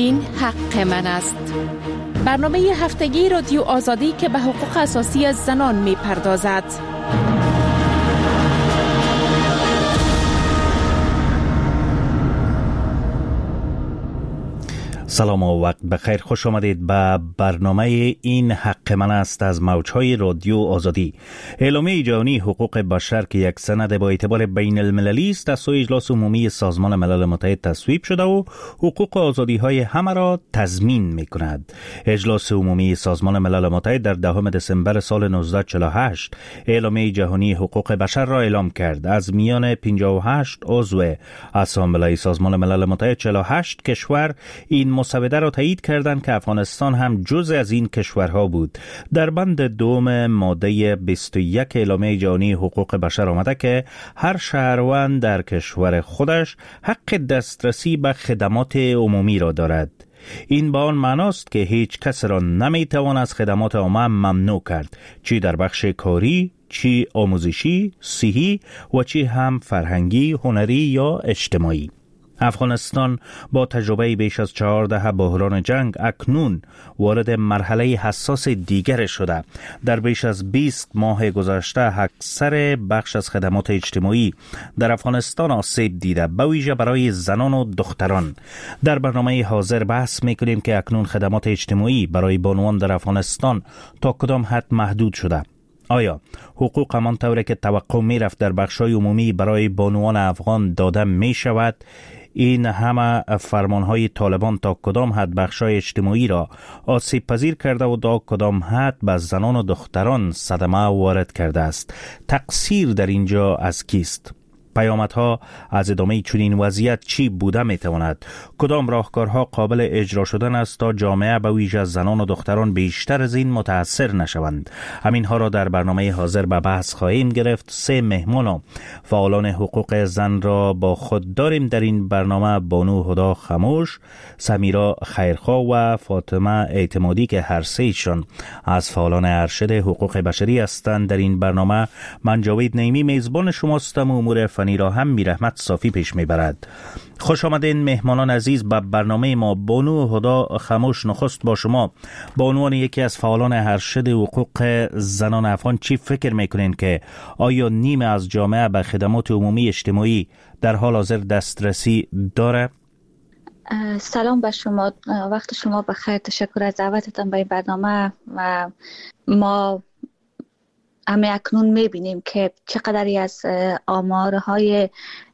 این حق من است. برنامه هفتگی رادیو آزادی که به حقوق اساسی زنان می پردازد. سلام و وقت بخیر، خوش آمدید به برنامه این حق من است از موجهای رادیو آزادی. اعلامیه جهانی حقوق بشر که یک سند با اعتبار بین المللی است از سوی اجلاس عمومی سازمان ملل متحد تصویب شده و حقوق و آزادی های همه را تضمین می کند. اجلاس عمومی سازمان ملل متحد در 10 دسامبر سال 1948 اعلامیه جهانی حقوق بشر را اعلام کرد. از میان 58 عضو اسامبله سازمان ملل متحد 48 کشور این مسوده را تایید کردند که افغانستان هم جزء از این کشورها بود. در بند دوم ماده 21 اعلامیه جهانی حقوق بشر آمده که هر شهروند در کشور خودش حق دسترسی به خدمات عمومی را دارد. این به آن معناست که هیچ کس را نمیتوان از خدمات عامه ممنوع کرد، چی در بخش کاری، چی آموزشی، صحی و چی هم فرهنگی، هنری یا اجتماعی. افغانستان با تجربه بیش از 14 بحران جنگ اکنون وارد مرحله حساس دیگر شده. در بیش از 20 ماه گذشته اکثر بخش از خدمات اجتماعی در افغانستان آسیب دیده، به ویژه برای زنان و دختران. در برنامه حاضر بحث می‌کنیم که اکنون خدمات اجتماعی برای بانوان در افغانستان تا کدام حد محدود شده. آیا حقوق همان طوری که توقع می‌رفت در بخش‌های عمومی برای بانوان افغان داده می‌شود؟ این همه فرمانهای طالبان تا کدام حد بخشای اجتماعی را آسیب پذیر کرده و تا کدام حد به زنان و دختران صدمه وارد کرده است؟ تقصیر در اینجا از کیست؟ پیامدها از ادامه چنین وضعیت چی بوده میتواند؟ کدام راهکارها قابل اجرا شدن است تا جامعه به ویژه زنان و دختران بیشتر از این متاثر نشوند؟ همینها را در برنامه حاضر به بحث خواهیم گرفت. 3 مهمان و فعالان حقوق زن را با خود داریم در این برنامه: بانو هدا خموش، سمیرا خیرخواه و فاطمه اعتمادی که هر سه‌شان از فعالان ارشد حقوق بشری هستند. در این برنامه من جاوید نعیمی میزبان شماستم و امور فنی را هم میرحمت صافی پیش میبرد. خوش آمدین مهمانان عزیز به برنامه ما. بانو هدا خموش، نخست با شما. بانوان یکی از فعالان ارشد حقوق زنان افغان، چی فکر میکنین که آیا نیمه از جامعه به خدمات عمومی اجتماعی در حال حاضر دسترسی داره؟ سلام به شما، وقت شما بخیر. تشکر از دعوتتان به این برنامه. و ما همه اکنون میبینیم که چقدری از آمارهای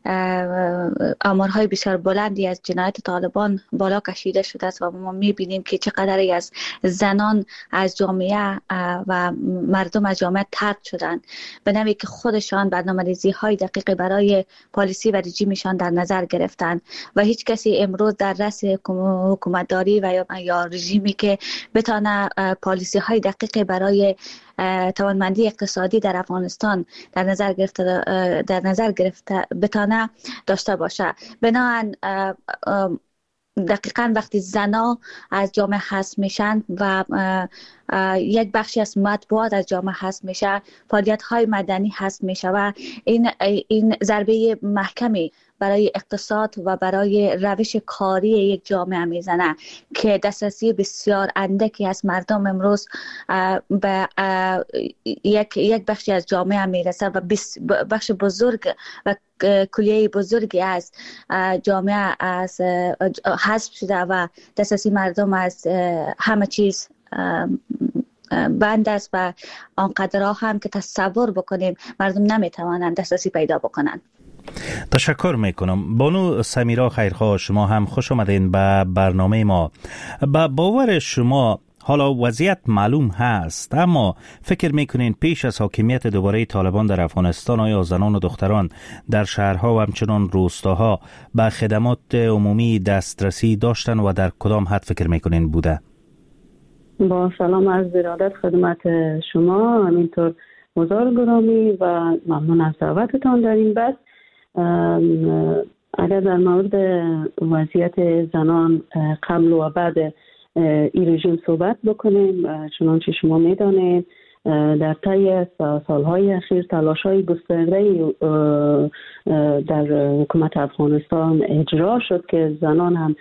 بسیار بلندی از جنایت طالبان بالا کشیده شده است و ما میبینیم که چقدری از زنان از جامعه و مردم از جامعه طرد شدن، به نوعی که خودشان برنامه‌ریزی های دقیق برای پالیسی و رژیمشان در نظر گرفتن و هیچ کسی امروز در رأس حکومتداری و یا رژیمی که بتانه پالیسی های دقیق برای توانمندی اقتصادی در افغانستان در نظر گرفته بتانه داشته باشه. بنابراین دقیقاً وقتی زنا از جامعه حذف میشن و یک بخشی از مطبوعات از جامعه حذف میشه، فعالیت‌های مدنی حذف میشه و این ضربه محکمی برای اقتصاد و برای روش کاری یک جامعه میزنه که دسترسی بسیار اندکی از مردم امروز به یک بخشی از جامعه میرسه و بخش بزرگ و کلیه بزرگی از جامعه از حذف شده و دسترسی مردم از همه چیز بند است و آنقدرها هم که تصور بکنیم مردم نمیتوانند دسترسی پیدا بکنند. تشکر میکنم. بانو سمیرا خیرخواه، شما هم خوش آمدین به برنامه ما. با باور شما حالا وضعیت معلوم هست، اما فکر میکنین پیش از حاکمیت دوباره طالبان در افغانستان آیا زنان و دختران در شهرها و همچنان روستاها به خدمات عمومی دسترسی داشتن و در کدام حد فکر میکنین بوده؟ با سلام از ارادت خدمت شما، همینطور بزرگ گرامی و ممنون از دعوتتان در این بحث. اگر در مورد وضعیت زنان قبل و بعد این رژیم صحبت بکنیم، چنانچه شما میدانید در طی سالهای اخیر تلاش‌های گسترده‌ای در حکومت افغانستان اجرا شد که زنان هم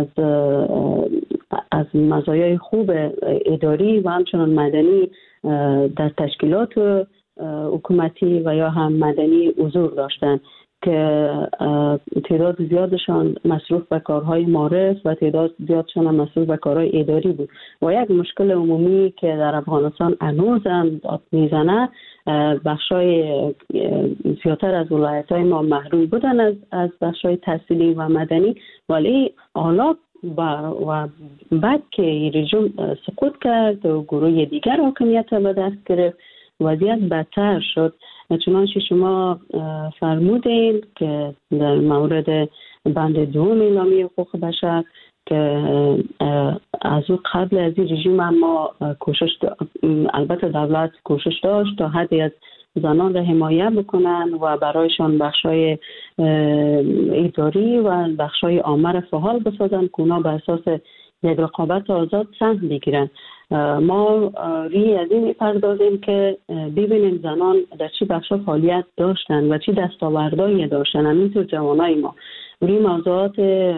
از مزایای خوب اداری و همچنان مدنی در تشکیلات حکومتی و یا هم مدنی حضور داشتند که تعداد زیادشان مصروف به کارهای معرف و تعداد زیادشان هم مصروف به کارهای اداری بود و یک مشکل عمومی که در افغانستان هنوز هم میزنه بخشای زیادتر از ولایت‌های ما محروم بودن از بخشای تحصیلی و مدنی، ولی حالا و بعد که رژیم سقوط کرد و گروه دیگر حاکمیت به دست گرفت وضعیت بدتر شد. چنانچه شما فرمودین که در مورد بند دوم اعلامیه حقوق بشر که از او قبل از این رژیم ما البته دولت کوشش داشت تا حدی از زنان را حمایت بکنن و برایشان بخشای اداری و بخشای عامه را فعال بسازن که اونا به اساس یک رقابت آزاد سهم بگیرن. ما روی از این میپردازیم که ببینیم زنان در چی بخشا فعالیت داشتن و چی دستاوردهایی داشتن. همینطور جوانای ما روی موضوعات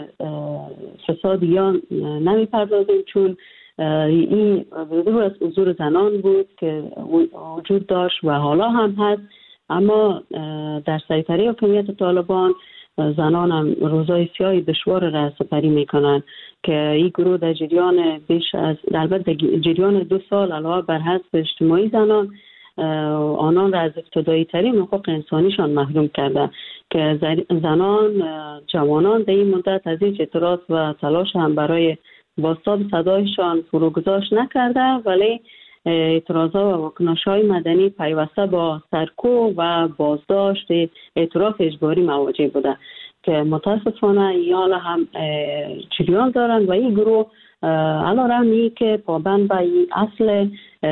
فسادیان نمیپردازیم چون این بدون از حضور زنان بود که وجود داشت و حالا هم هست، اما در سیطره حکومت طالبان زنان هم روزای سیاهی دشوار را سپری میکنن که این گروه در جریان بیش از البته جریان 2 سال علاوه بر حذف اجتماعی زنان آنان را از ابتدایی ترین حقوق انسانیشان محروم کرده که زنان جوانان در این مدت از این اعتراض و تلاش هم برای بازتاب صدایشان فروگذاشت نکرده، ولی اعتراضات و واکنش‌های مدنی پیوسته با سرکوب و بازداشت اعتراف اجباری مواجه بوده که متاسفانه یال هم جریان دارن و این گروه علیرغم که پابند به این اصل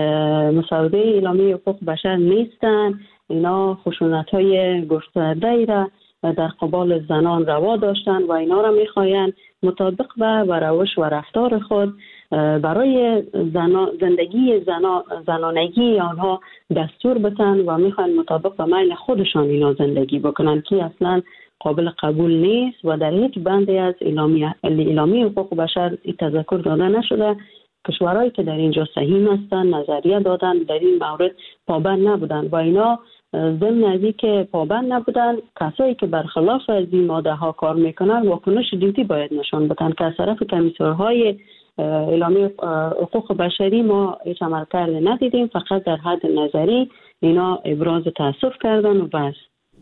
مسوده اعلامیه حقوق بشر نیستن، اینا خشونت‌های گسترده‌ای را در قبال زنان روا داشتن و اینا را میخواین مطابق به روش و رفتار خود برای زندگی زنانگی آنها دستور بتن و میخواین مطابق به میل خودشان اینا زندگی بکنن که اصلا قابل قبول نیست و در هیچ بندی از اعلامیه حقوق بشر تذکر داده نشده. کشورهایی که در اینجا سهیم هستن نظریه دادن در این مورد پابند نبودن و اینا ضمن از که پابند نبودن کسایی که برخلاف از این ماده ها کار میکنن واکنش جدی باید نشان بدن که از طرف کمیسیون‌های اعلامیه حقوق بشری ما هیچ عمل کرده ندیدیم، فقط در حد نظری اینا ابراز تاسف کردن و بس.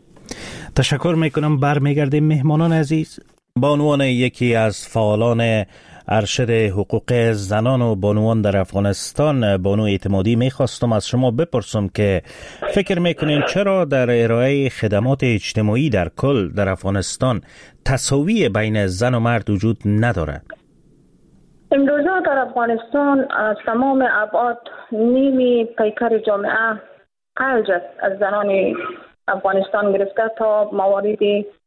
تشکر میکنم. برمیگردیم مهمانان عزیز. به عنوان یکی از فعالان ارشد حقوق زنان و بانوان در افغانستان، بانو اعتمادی، میخواستم از شما بپرسم که فکر میکنین چرا در ارائه خدمات اجتماعی در کل در افغانستان تساوی بین زن و مرد وجود نداره؟ امروزه در افغانستان از تمام ابعاد نیمی پیکر جامعه قلج است. از زنان افغانستان گرفته تا موارد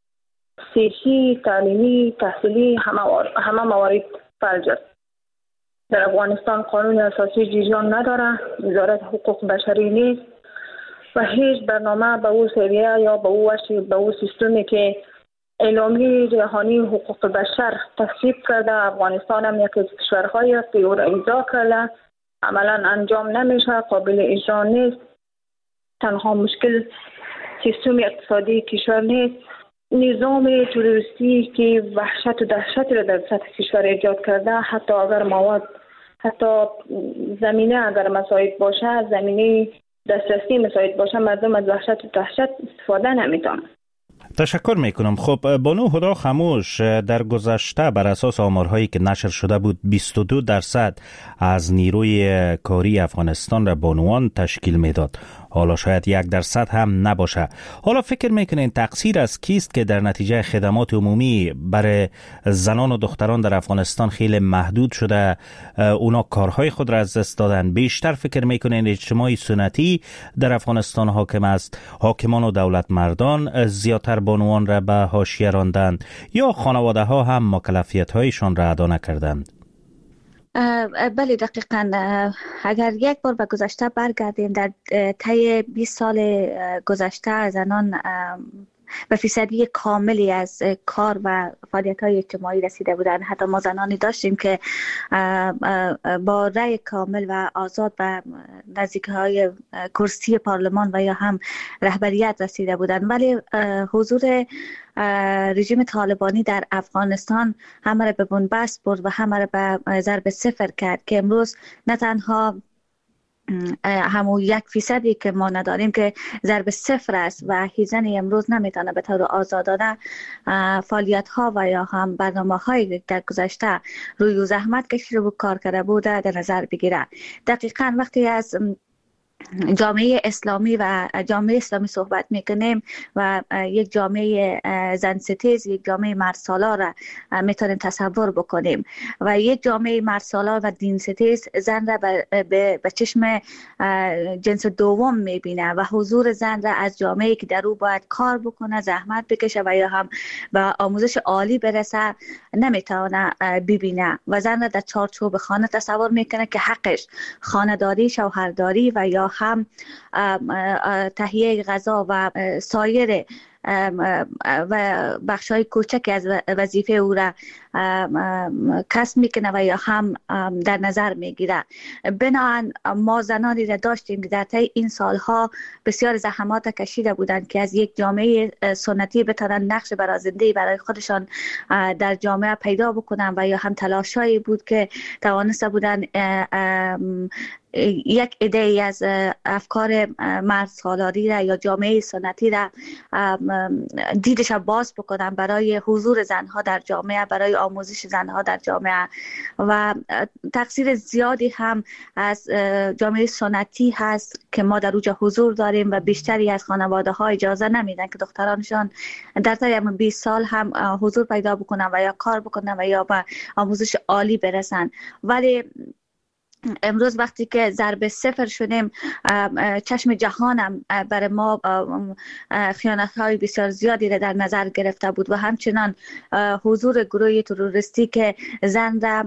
سیاسی، تعلیمی، تحصیلی همه موارد فلج است. در افغانستان قانون اساسی جریان نداره، وزارت حقوق بشری نیست و هیچ برنامه به او سویه یا به او سیستمی که اعلامیه جهانی حقوق بشر تصویب کرده، افغانستان هم یکی از کشورهایی است که او را امضا کرده، عملا انجام نمیشه، قابل اجرا نیست. تنها مشکل سیستم اقتصادی کشور نیست، نظام تروریستی که وحشت و دهشت را در سطح کشور ایجاد کرده. حتی اگر مواد، حتی زمینه اگر مساعد باشه، زمینه دسترسی مساعد باشه، مردم از وحشت و دهشت استفاده نمیتونن. تشکر میکنم. خب بانو هدا خاموش، در گذشته بر اساس آمارهایی که نشر شده بود 22% از نیروی کاری افغانستان را بانوان تشکیل میداد. حالا شاید 1% هم نباشه. حالا فکر میکنین تقصیر از کیست که در نتیجه خدمات عمومی برای زنان و دختران در افغانستان خیلی محدود شده، اونا کارهای خود را از دست دادن؟ بیشتر فکر میکنین اجتماعی سنتی در افغانستان حاکم است، حاکمان و دولت مردان زیادتر بانوان را به حاشیه راندند، یا خانواده ها هم مکلفیت هایشان را ادا نکردند؟ بله دقیقاً. اگر یک بار به گذشته برگردیم، در طی 20 سال گذشته زنان به فیصدی کاملی از کار و فعالیت‌های اجتماعی رسیده بودند. حتی ما زنانی داشتیم که با رأی کامل و آزاد به نزدیکی‌های کرسی پارلمان و یا هم رهبریت رسیده بودند. ولی حضور رژیم طالبانی در افغانستان همه را به بنبست برد و همه را به ضرب صفر کرد که امروز نه تنها همون 1% که ما نداریم که ضرب صفر است و هیزن امروز نمیتونه به طور آزادانه فعالیت ها و یا هم برنامه هایی در گذشته روی زحمت کشیده بود کار کرده بوده در نظر بگیره. دقیقاً وقتی از جامعه اسلامی و جامعه اسلامی صحبت میکنیم و یک جامعه زن ستیز، یک جامعه مردسالار را میتونیم تصور بکنیم و یک جامعه مردسالار و دین ستیز زن را به چشم جنس دوم میبینه و حضور زن را از جامعه که در او باید کار بکنه، زحمت بکشه و یا هم به آموزش عالی برسه نمیتونه ببینه و زن را در چارچوب خانه تصور میکنه که حقش خانه‌داری، شوهرداری و یا هم تهیه غذا و سایر و بخشای کوچکی از وظیفه او را کسب میکنه و یا هم در نظر میگیره. بنابراین ما زنانی را داشتیم که در طی این سالها بسیار زحمات کشیده بودند که از یک جامعه سنتی بتونن نقش برازنده برای خودشان در جامعه پیدا بکنن و یا هم تلاشایی بود که توانسته بودن یک ایده از افکار مرد سالاری را یا جامعه سنتی را دیدش باز بکنن برای حضور زنها در جامعه، برای آموزش زنها در جامعه و تقصیر زیادی هم از جامعه سنتی هست که ما در اوجا حضور داریم و بیشتری از خانواده ها اجازه نمیدن که دخترانشان در طی 20 سال هم حضور پیدا بکنن و یا کار بکنن و یا به آموزش عالی برسن. ولی امروز وقتی که ضرب صفر شدیم، چشم جهانم برای ما خیانت‌های بسیار زیادی را در نظر گرفته بود و همچنان حضور گروه تروریستی که زن را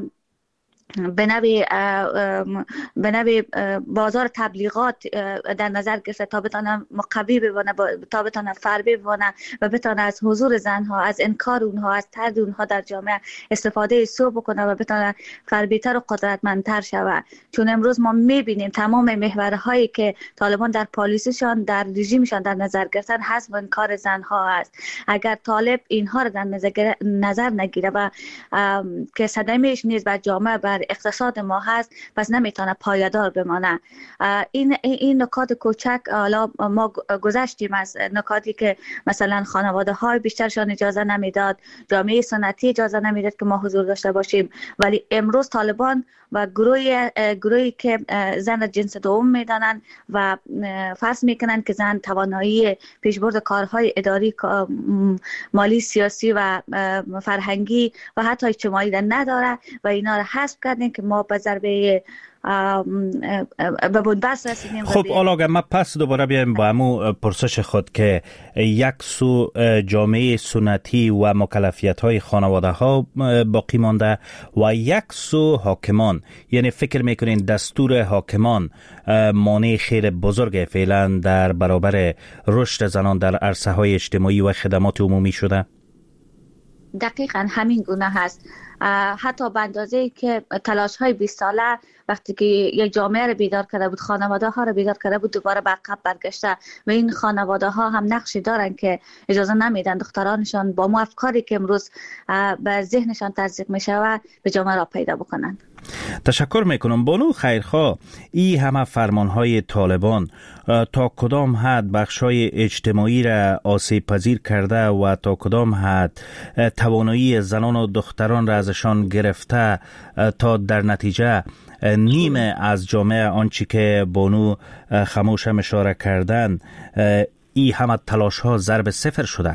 به نوی بازار تبلیغات در نظر گرفته تا بتانه مقوی ببونه، تا بتانه فربی ببونه و بتانه از حضور زنها، از انکار اونها، از طرد اونها در جامعه استفاده سو بکنه و بتانه فربیتر و قدرتمندتر شود. چون امروز ما میبینیم تمام محورهایی که طالبان در پالیسیشان، در رژیمشان در نظر گرفتن حذف و انکار زنها است. اگر طالب اینها را در نظر نگیره و که صدمه‌اش نیز بر جامعه، بر اقتصاد ما هست، پس نمیتونه پایدار بمانه. این نکات کوچک، حالا ما گذشتیم از نکاتی که مثلا خانواده های بیشترشان اجازه نمیداد، جامعه سنتی اجازه نمیداد که ما حضور داشته باشیم، ولی امروز طالبان و گروهی که زن جنس دوم میدانند و فرض میکنند که زن توانایی پیشبرد کارهای اداری، مالی، سیاسی و فرهنگی و حتی اجتماعی را نداره و اینا را حذف کردیم که ما به ضربه به بنبست رسیدیم. خب حالا ما پس دوباره بیایم با همون پرسش خود که یک سو جامعه سنتی و مکلفیت های خانواده ها باقی مانده و یک سو حاکمان، یعنی فکر میکنین دستور حاکمان مانع خیر بزرگ فعلا در برابر رشد زنان در عرصه های اجتماعی و خدمات عمومی شده؟ دقیقاً همین گونه هست. حتی به اندازه‌ای که تلاش های 20 ساله وقتی که یک جامعه رو بیدار کرده بود، خانواده ها رو بیدار کرده بود، دوباره به عقب برگشته و این خانواده ها هم نقشی دارن که اجازه نمیدن دخترانشان با ما افکاری که امروز به ذهنشان تزریق میشه و به جامعه را پیدا بکنن. تشکر میکنم. بانو خیرخواه، این همه فرمانهای طالبان تا کدام حد بخشای اجتماعی را آسیب پذیر کرده و تا کدام حد توانایی زنان و دختران را ازشان گرفته تا در نتیجه نیمه از جامعه آنچه که بانو خموش هم اشاره کردن این همه تلاش ها ضرب صفر شده؟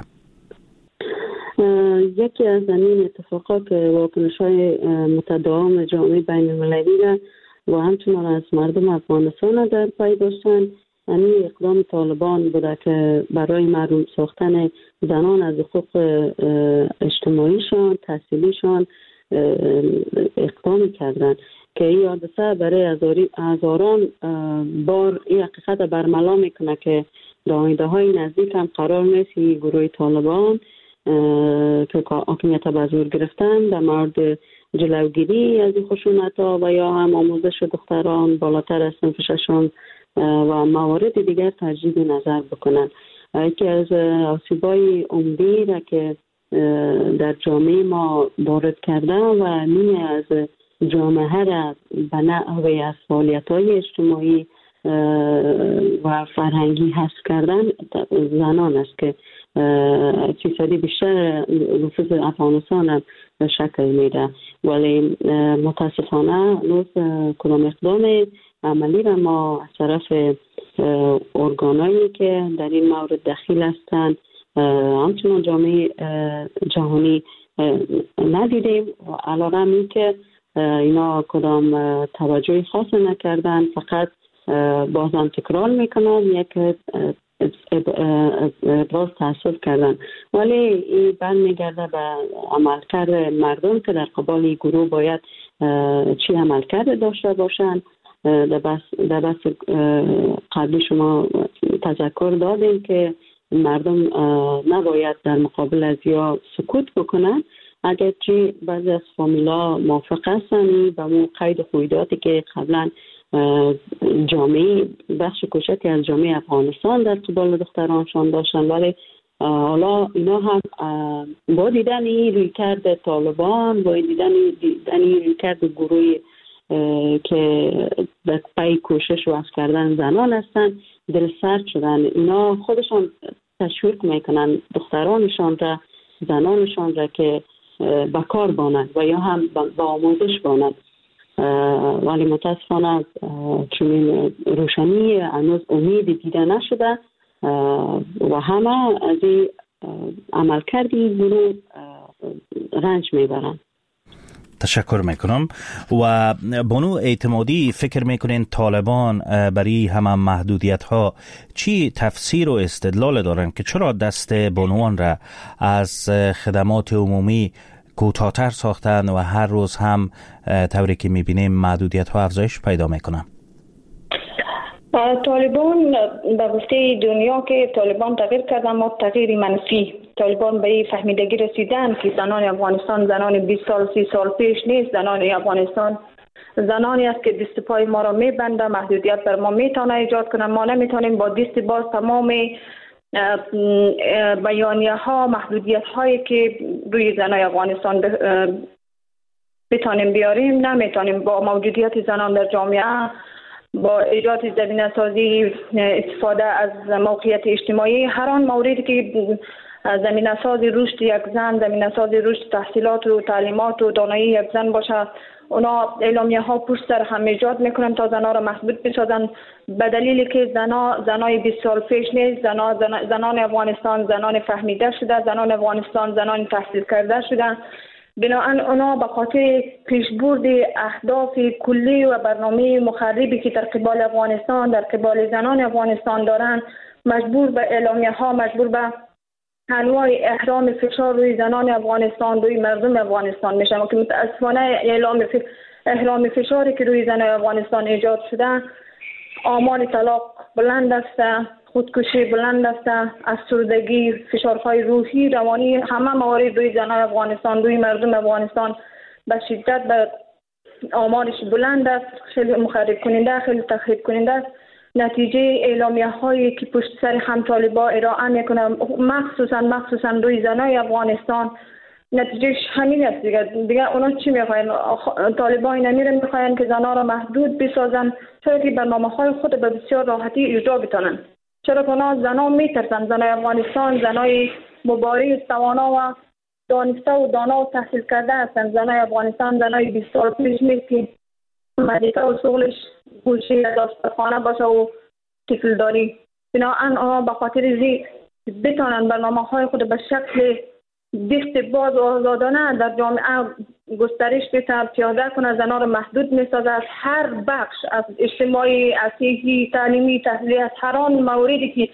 یکی از این اتفاقات واکنش های متداوم جامعه بین المللی را و همچنان از مردم افغانستان در پی داشتن، یعنی اقدام طالبان بوده که برای محروم ساختن زنان از حقوق اجتماعیشان، تحصیلیشان اقدام کردن که این حادثه برای هزاران بار این حقیقت برملا میکنه که در آینده های نزدیک هم قرار نیست گروه طالبان که حاکمیت به زور گرفتن در مورد جلوگیری از این خشونت ها و یا هم آموزش دختران بالاتر از صنف ششم و موارد دیگر تجدید نظر بکنن. یکی از آسیب‌های عمدی را که در جامعه ما وارد کرده و نیمی از جامعه را به نحوی از فعالیت‌های اجتماعی و فرهنگی حذف کردن زنان است که فیصدی بیشتر نفوذ افغانستان هم شکل میده، ولی متاسفانه کدام اقدام عملی را ما از طرف ارگانایی که در این مورد دخیل هستند همچنان جامعه جهانی ندیدیم. علاوه این که اینا کدام توجه خاص نکردن، فقط بازم تکرار میکنن یک ابراز تأسف کردن، ولی این برمیگرده به عملکرد مردم که در قبال گروه باید چی عملکرد داشته باشند. در بحث قبلی شما تذکر دادیم که مردم نباید در مقابل از یا سکوت بکنن، اگرچه بعضی از فامیلا موافق هستن به اون قید خویداتی که قبلا جامعه بخش کوچکی از جامعه افغانستان در قبال دخترانشان داشتن، ولی حالا اینا هم با دیدن رویکرد طالبان، با دیدن رویکرد گروهی که به پای کوشش وقت کردن زنان هستن دل سرد شدن. اینا خودشان تشویق میکنن دخترانشان را، زنانشان را که به کار بانند و یا هم به آموزش بانند، ولی متاسفانه چون روشنی هنوز امید دیده نشده و همه از این عملکردی گروه رنج میبرند. تشکر میکنم. و بانو اعتمادی، فکر میکنین طالبان برای همه محدودیت ها چی تفسیر و استدلال دارن که چرا دست بانوان را از خدمات عمومی کوتاه‌تر ساختن و هر روز هم طوری که میبینیم محدودیت ها افزایش پیدا میکنن؟ طالبان به گفته دنیا که طالبان تغییر کردن، ما تغییر منفی. طالبان به این فهمیدگی رسیدن که زنان افغانستان زنان 20 سال 30 سال پیش نیست. زنان افغانستان زنانی است که دست پای ما را میبنده، محدودیت بر ما میتونه ایجاد کنه. ما نمیتونیم با دست باز تمام بیانیه ها، محدودیت هایی که روی زنان افغانستان بتانیم بیاریم، نمیتونیم. با موجودیت زنان در جامعه، با ایجاد زمینه سازی، استفاده از موقعیت اجتماعی، هر آن موردی که زمینه ساز رشد یک زن، زمینه ساز رشد تحصیلات و تعلیمات و دانایی یک زن باشه، اونا اعلامیه ها پشت سر هم ایجاد میکنن تا زنها را محدود بسازن، به دلیلی که زنای 20 سال پیش نیست. زنان افغانستان زنان فهمیده شده، زنان افغانستان زنان تحصیل کرده شده. بنابراین اونا به خاطر پیشبرد اهداف کلی و برنامه مخربی که در قبال افغانستان، در قبال زنان افغانستان دارن، مجبور به اعلامیه ها، مجبور به انواع احرام فشار روی زنان افغانستان، روی مردم افغانستان میشن که متاسفانه احرام فشاری که روی زنان افغانستان ایجاد شده، آمار طلاق بلند است، خودکشی بلند است، افسردگی، فشارهای روحی، روانی، همه موارد روی زنان افغانستان، روی مردم افغانستان به شدت به آمارش بلند است. خیلی مخرب کننده، خیلی تخریب کننده است. نتیجه اعلامیه هایی که پشت سر هم طالبان ارائه میکنن، مخصوصا روی زنان افغانستان، نتیجهش همین است دیگه اونا چی میخواین؟ طالبان نمیرن میخواین که زنان را محدود بسازن، چرا که برنامه های خود به بسیار راحتی اجرا بتونن. چرا که اونا زنان میترسن، زنان افغانستان زنای مبارز، توانا و دانسته و دانا و تحصیل کرده هستن. زنای افغانستان زنای 20 سال پیش نیست که مدرسه و شغلش گوشی داستخانه باشه و طفل داری. بنابراین اونا به خاطر زی بتونن برنامه های خود به شکل دست باز و آزادانه در جامعه گسترش بده، پیاده کنه، زنان را محدود میسازه. از هر بخش، از اجتماعی، از صحی، تعلیمی، تحصیلی، از هر آن موردی که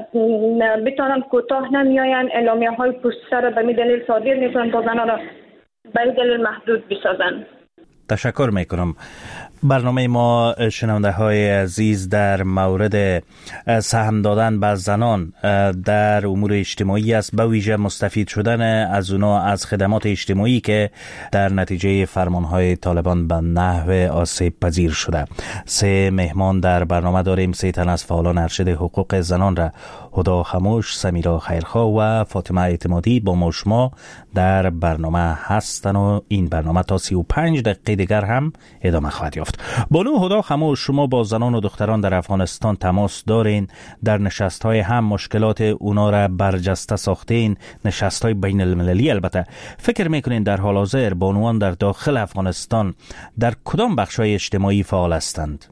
بتونن کوتاه نمیاین، اعلامیه های پشت سر به می دلیل صادر میکنن تا زنان را به این دلیل محدود بسازن. تشکر میکنم. برنامه ما شنونده های عزیز در مورد سهم دادن به زنان در امور اجتماعی است، به ویژه مستفید شدن از اونا از خدمات اجتماعی که در نتیجه فرمانهای طالبان به نحو آسیب پذیر شده. 3 مهمان در برنامه داریم. 3 تن از فعالان ارشد حقوق زنان را هدا خموش، سمیرا خیرخواه و فاطمه اعتمادی با ما شما در برنامه هستن و این برنامه تا 35 دقیقه دیگر هم ادامه خواهد یافت. بانو هدا خموش، شما با زنان و دختران در افغانستان تماس دارین، در نشست‌های هم مشکلات اونا را برجسته ساختین، نشست‌های بین المللی. البته فکر میکنین در حال حاضر بانوان در داخل افغانستان در کدام بخش‌های اجتماعی فعال هستند؟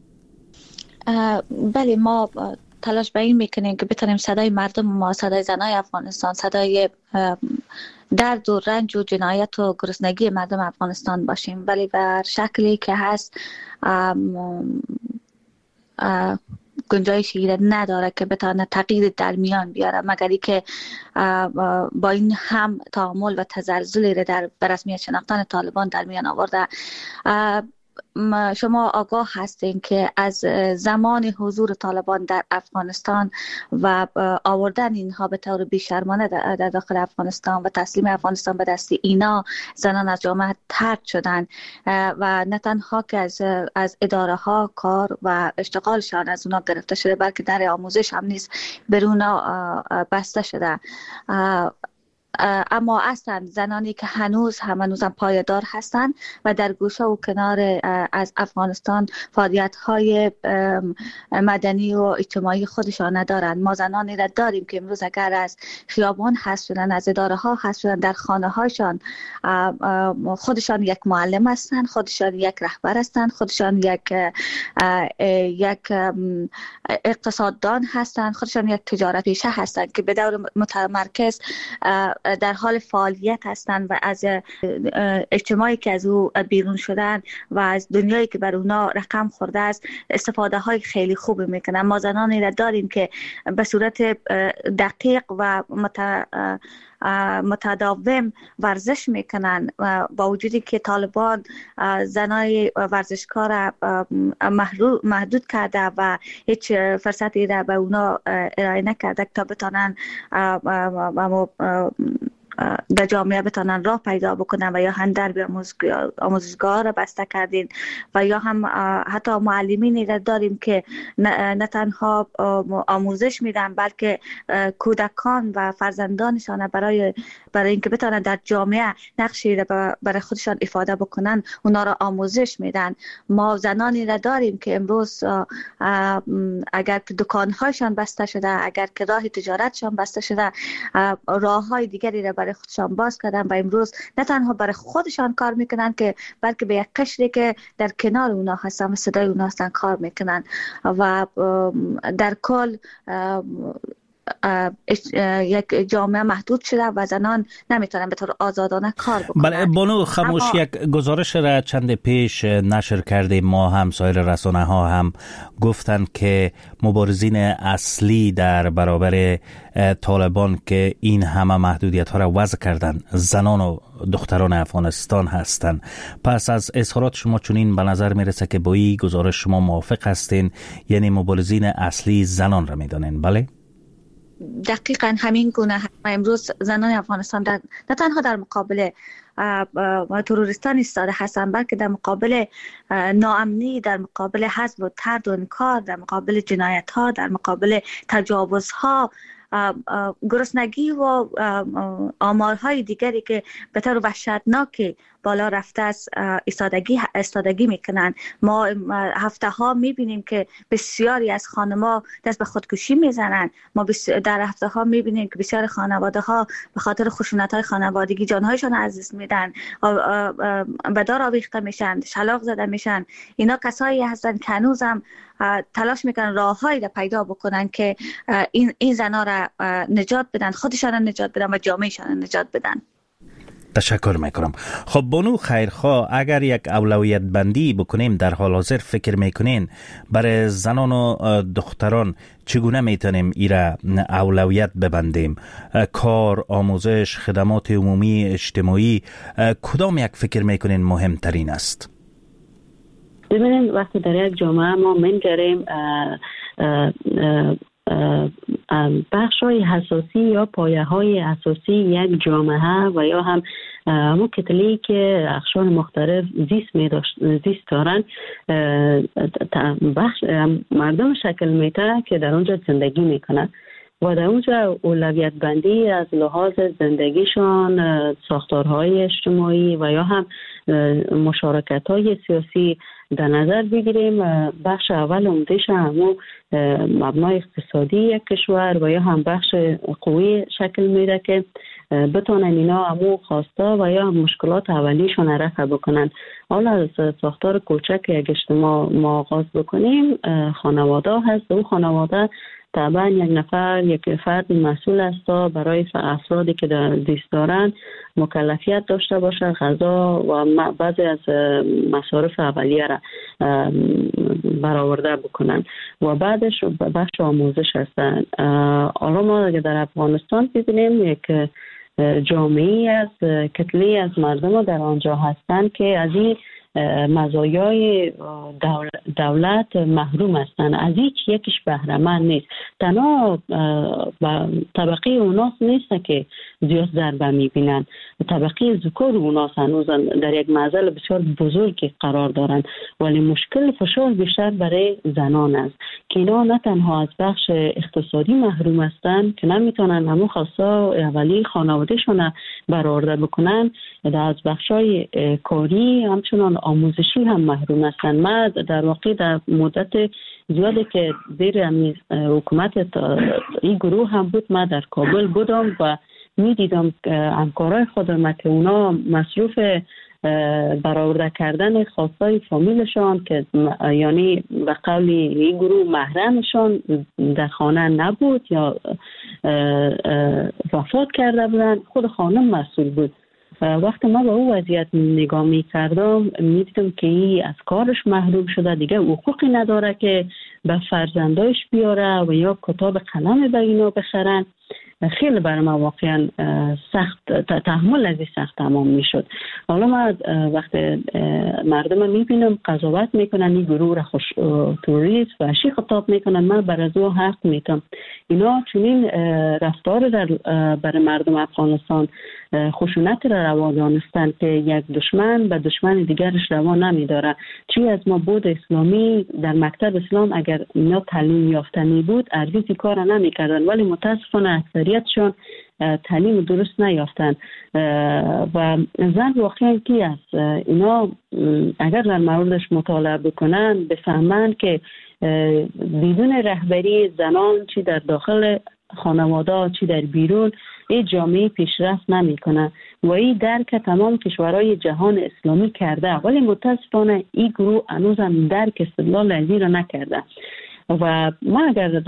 بله، ما تلاش به این میکنیم که بتونیم صدای مردم ما، صدای زنای افغانستان، صدای درد و رنج و جنایت و گرسنگی مردم افغانستان باشیم، ولی بر شکلی که هست گنجایشی نداره که بتونه تغییر در میان بیاره، مگر اینکه با این هم تعامل و تزلزلی را در رسمیت شناختن طالبان در میان آورده. شما آگاه هستین که از زمان حضور طالبان در افغانستان و آوردن اینها به طور بیشرمانه در داخل افغانستان و تسلیم افغانستان به دست اینا، زنان از جامعه طرد شدن و نه تنها که از اداره ها کار و اشتغالشان از اونا گرفته شده، بلکه در آموزش هم نیست، برونا بسته شده. اما اصلا زنانی که هنوزم پایدار هستند و در گوشه و کنار از افغانستان فعالیت‌های مدنی و اجتماعی خودشان ندارند. ما زنانی را داریم که امروز اگر از خیابان حذف شدن، از اداره ها حذف شدن، در خانه هاشان خودشان یک معلم هستند، خودشان یک رهبر هستند، خودشان یک اقتصاددان هستند، خودشان یک تجارت پیشه هستند که به دور متمرکز در حال فعالیت هستند و از اجتماعی که از او بیرون شدن و از دنیایی که بر اونا رقم خورده است استفاده های خیلی خوبی میکنن. ما زنانی را داریم که به صورت دقیق و متداوم ورزش میکنن، با وجودی که طالبان زنای ورزشکار را محدود کرده و هیچ فرصتی را به اونا ارائه نکرده تا بتانن در جامعه بتانن راه پیدا بکنن و یا هم درب آموزشگاه را بسته کردین و یا هم حتی معلمینی را داریم که نه تنها آموزش میدن بلکه کودکان و فرزندانشان برای اینکه بتانن در جامعه نقشی را برای خودشان افاده بکنن اونا را آموزش میدن. ما زنانی را داریم که امروز اگر که دکانهایشان بسته شده، اگر که راه تجارتشان بسته شده، راههای دیگری را برای خودشان باز کردن و امروز نه تنها برای خودشان کار میکنن که بلکه به یک قشری که در کنار اونا هستن و صدای اونا هستن کار میکنن و در کل یک جامعه محدود شده و زنان نمیتونن به طور آزادانه کار بکنن. بله بانو خموش، یک گزارش را چند پیش نشر کردیم، ما هم سایر رسانه ها هم گفتن که مبارزین اصلی در برابر طالبان که این همه محدودیت ها را وضع کردن زنان و دختران افغانستان هستند. پس از اظهارات شما چنین به نظر میرسه که با این گزارش شما موافق هستین، یعنی مبارزین اصلی زنان را میدانین؟ بله دقیقاً همین گونه. امروز زنان افغانستان نه تنها در مقابل تروریستان ایستاده هستند بلکه در مقابل ناامنی، در مقابل حذف و طرد و انکار، در مقابل جنایت ها، در مقابل تجاوز ها، گرسنگی و آمارهای دیگری که به طور وحشتناکی بالا رفته است ایستادگی میکنن. ما هفته ها میبینیم که بسیاری از خانم‌ها دست به خودکشی میزنن. ما در هفته ها میبینیم که بسیار خانواده ها به خاطر خشونت های خانوادگی جانهایشان از دست میدن، به دار آویخته میشن، شلاق زده میشن. اینا کسایی هستن که هنوزم تلاش میکنن راههایی را پیدا بکنن که این زنا را نجات بدن، خودشان را نجات بدن و جامعهشان را نجات بدن. تشکر میکنم. خب بانو خیرخواه، اگر یک اولویت بندی بکنیم در حال حاضر فکر میکنین برای زنان و دختران چگونه میتونیم ایرا اولویت ببندیم؟ کار، آموزش، خدمات عمومی، اجتماعی، کدام یک فکر میکنین مهمترین است؟ ببینید وقتی در یک جامعه ما منگریم بخش‌های حساسی یا پایه‌های اساسی یک جامعه و یا هم همون کتله‌ای که اقشار مختلف زیست دارن بخش مردم شکل میده که در اونجا زندگی میکنن و در اونجا اولویت بندی از لحاظ زندگیشان، ساختارهای اجتماعی و یا هم مشارکت‌های سیاسی در نظر بگیریم. بخش اول عمده‌اش همون مبنای اقتصادی یک کشور و یا هم بخش قوی شکل میده که بتونن اینا همون خواسته و یا مشکلات اولیشون رفع بکنن. حالا از ساختار کوچک یک اجتماع ما آغاز بکنیم، خانواده هست. اون خانواده طبعا یک فرد مسئول است تا برای افرادی که در زیست دارن مکلفیت داشته باشه، غذا و بعضی از مصارف اولیه را برآورده بکنن و بعدش بخش آموزش هستن. حالا ما در افغانستان ببینیم یک جامعه از کتله از مردم در آنجا هستند که از این مزایای دولت محروم هستند، از هیچ یکیش بهره مند نیست. تنها طبقه اوناس نیست که زیاد ضربه میبینن، طبقه ذکور اوناس هنوز در یک معضل بسیار بزرگی قرار دارند، ولی مشکل فشار بیشتر برای زنان است که اینا نه تنها از بخش اقتصادی محروم هستند که نمیتونن همون خواسته اولی خانوادهشون برآورده بکنن، از بخشای کاری همچنان آموزشی هم محروم هستند. ما در واقع در مدت زیادی که زیر حکومت این گروه هم بود، ما در کابل بودم و میدیدم همکارای خودم که اونا مصروف برآورده کردن خواستای فامیلشان که یعنی به قول این گروه محرمشان در خانه نبود یا وفات کرده بودن، خود خانم مسئول بود. وقتی ما به او وضعیت نگاه می کردم میدیدم که این از کارش محروم شده، دیگه حقوقی نداره که به فرزندایش بیاره و یا کتاب قلم به اینا بخرن. خیلی برای ما واقعا سخت، تحمل از این سخت تمام میشد. حالا ما وقتی مردم میبینم قضاوت میکنن این گروه را توریست و اشی خطاب میکنن، من بر از او حق میتم. اینا چنین رفتار برای مردم افغانستان خشونت را روا دانستن که یک دشمن به دشمن دیگرش روا نمیداره. چی از ما بود اسلامی در مکتب اسلام اگر اینا تعلیم یافتنی بود هرگز این کار نمیکردن، ولی متاسفانه اکثریتشون تعلیم درست نیافتن و زن واقعا کی است؟ اینا اگر در موردش مطالعه بکنن بفهمن که بدون رهبری زنان چی در داخل خانواده چی در بیرون این جامعه پیشرفت نمیکنه و این درک تمام کشورهای جهان اسلامی کرده، ولی متاسفانه این گروه هنوز هم درک استدلال از این را نکرده. و ما اگر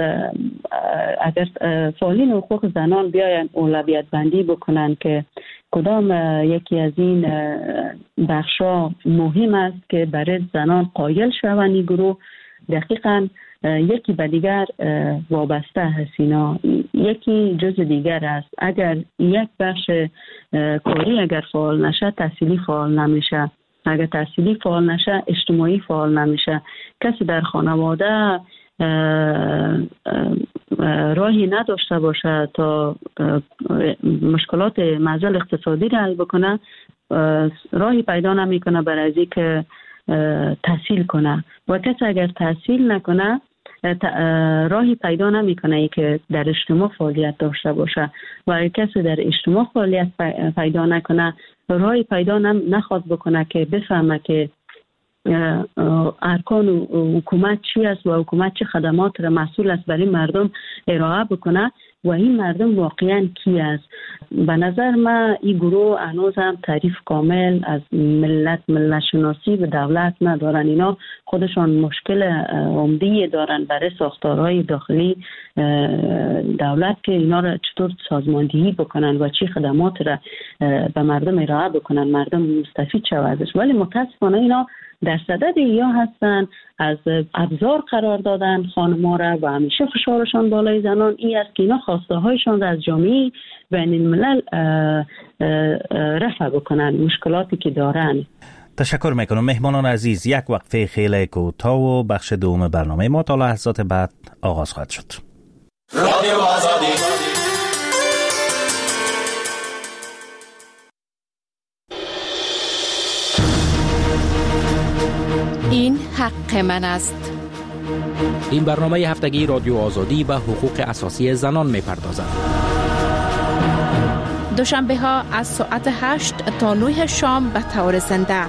فعالین حقوق زنان بیاین اولویت بندی بکنن که کدام یکی از این بخشا مهم است که برای زنان قایل شوند، این گروه دقیقاً یکی به دیگر وابسته هست، اینا یکی جز دیگر است. اگر یک بخش کاری اگر فعال نشه تحصیلی فعال نمیشه، اگر تحصیلی فعال نشه اجتماعی فعال نمیشه. کسی در خانواده راهی نداشته باشه تا مشکلات معضل اقتصادی را حل بکنه، راهی پیدا نمیکنه برای اینکه تحصیل کنه و کسی اگر تحصیل نکنه راهی پیدا نمیکنه که در اجتماع فعالیت داشته باشه و اگر کسی در اجتماع فعالیت پیدا نکنه راهی پیدا نخواد بکنه که بفهمه که ارکان حکومت چی است و حکومت چه خدمات را مسئول است برای مردم ارائه بکنه. و این مردم واقعا کی است. به نظر من این گروه هنوز هم تعریف کامل از ملت شناسی به دولت ندارن. اینا خودشان مشکل عمده دارن برای ساختارهای داخلی دولت که اینا را چطور سازماندهی بکنن و چی خدمات را به مردم ارائه بکنن، مردم مستفید شود ازش. ولی متاسفانه اینا در صدد یا هستن از ابزار قرار دادن خانم‌ها را و همیشه فشارشان بالای زنان این است که اینا خواسته هایشان را از جامعه بین الملل رفع بکنن، مشکلاتی که دارن. تشکر میکنم. مهمانان عزیز، یک وقفه خیلی کوتاه و بخش دوم برنامه ما تا لحظات بعد آغاز خواهد شد. رادیو آزادی. این حق من است. این برنامه هفتگی رادیو آزادی به حقوق اساسی زنان میپردازد. دوشنبه ها از ساعت 8 تا 9 شام به طور زنده.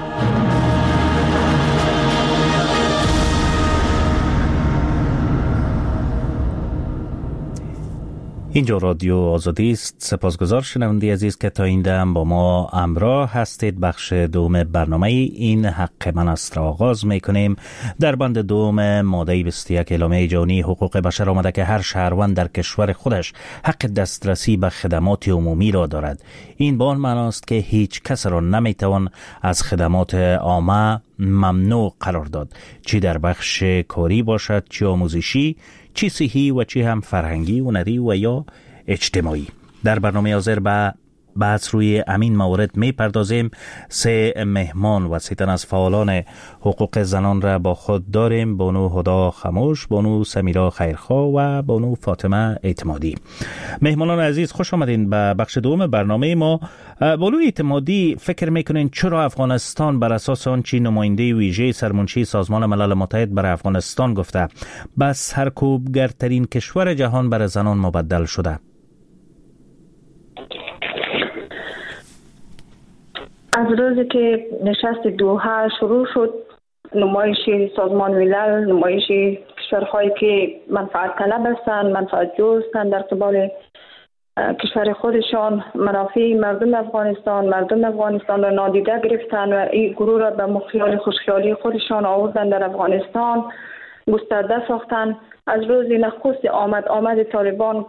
اینجا رادیو آزادی است. سپاسگزار شنونده عزیز که تا این دم با ما همراه هستید. بخش دوم برنامه این حق من است را آغاز میکنیم. در بند دوم ماده 21 اعلامیه جهانی حقوق بشر آمده که هر شهروند در کشور خودش حق دسترسی به خدمات عمومی را دارد. این به آن معناست که هیچ کس را نمیتوان از خدمات عامه ممنوع قرار داد، چی در بخش کاری باشد، چی آموزشی، چی صحی و چی هم فرهنگی، هنری و یا اجتماعی. در برنامه حاضر به بحث روی امین موارد می پردازیم. 3 مهمان و 3 تن از فعالان حقوق زنان را با خود داریم: بانو هدا خموش، بانو سمیرا خیرخواه و بانو فاطمه اعتمادی. مهمانان عزیز، خوش آمدین به بخش دوم برنامه ما. بانو اعتمادی، فکر میکنین چرا افغانستان بر اساس آنچه نماینده ویژه سرمنشی سازمان ملل متحد برای افغانستان گفته به سرکوبگرترین کشور جهان برای زنان مبدل شده؟ از روزی که نشست دوحه شروع شد، نمایش سازمان ملل، نمایش کشورهایی که منفعت طلب هستند، منفعت جو هستند در قبال کشور خودشان، منافع مردم افغانستان را نادیده گرفتند و این گروه را به مخیال خوشخیالی خودشان آوردند در افغانستان گسترده ساختند. از روز نخست آمد طالبان،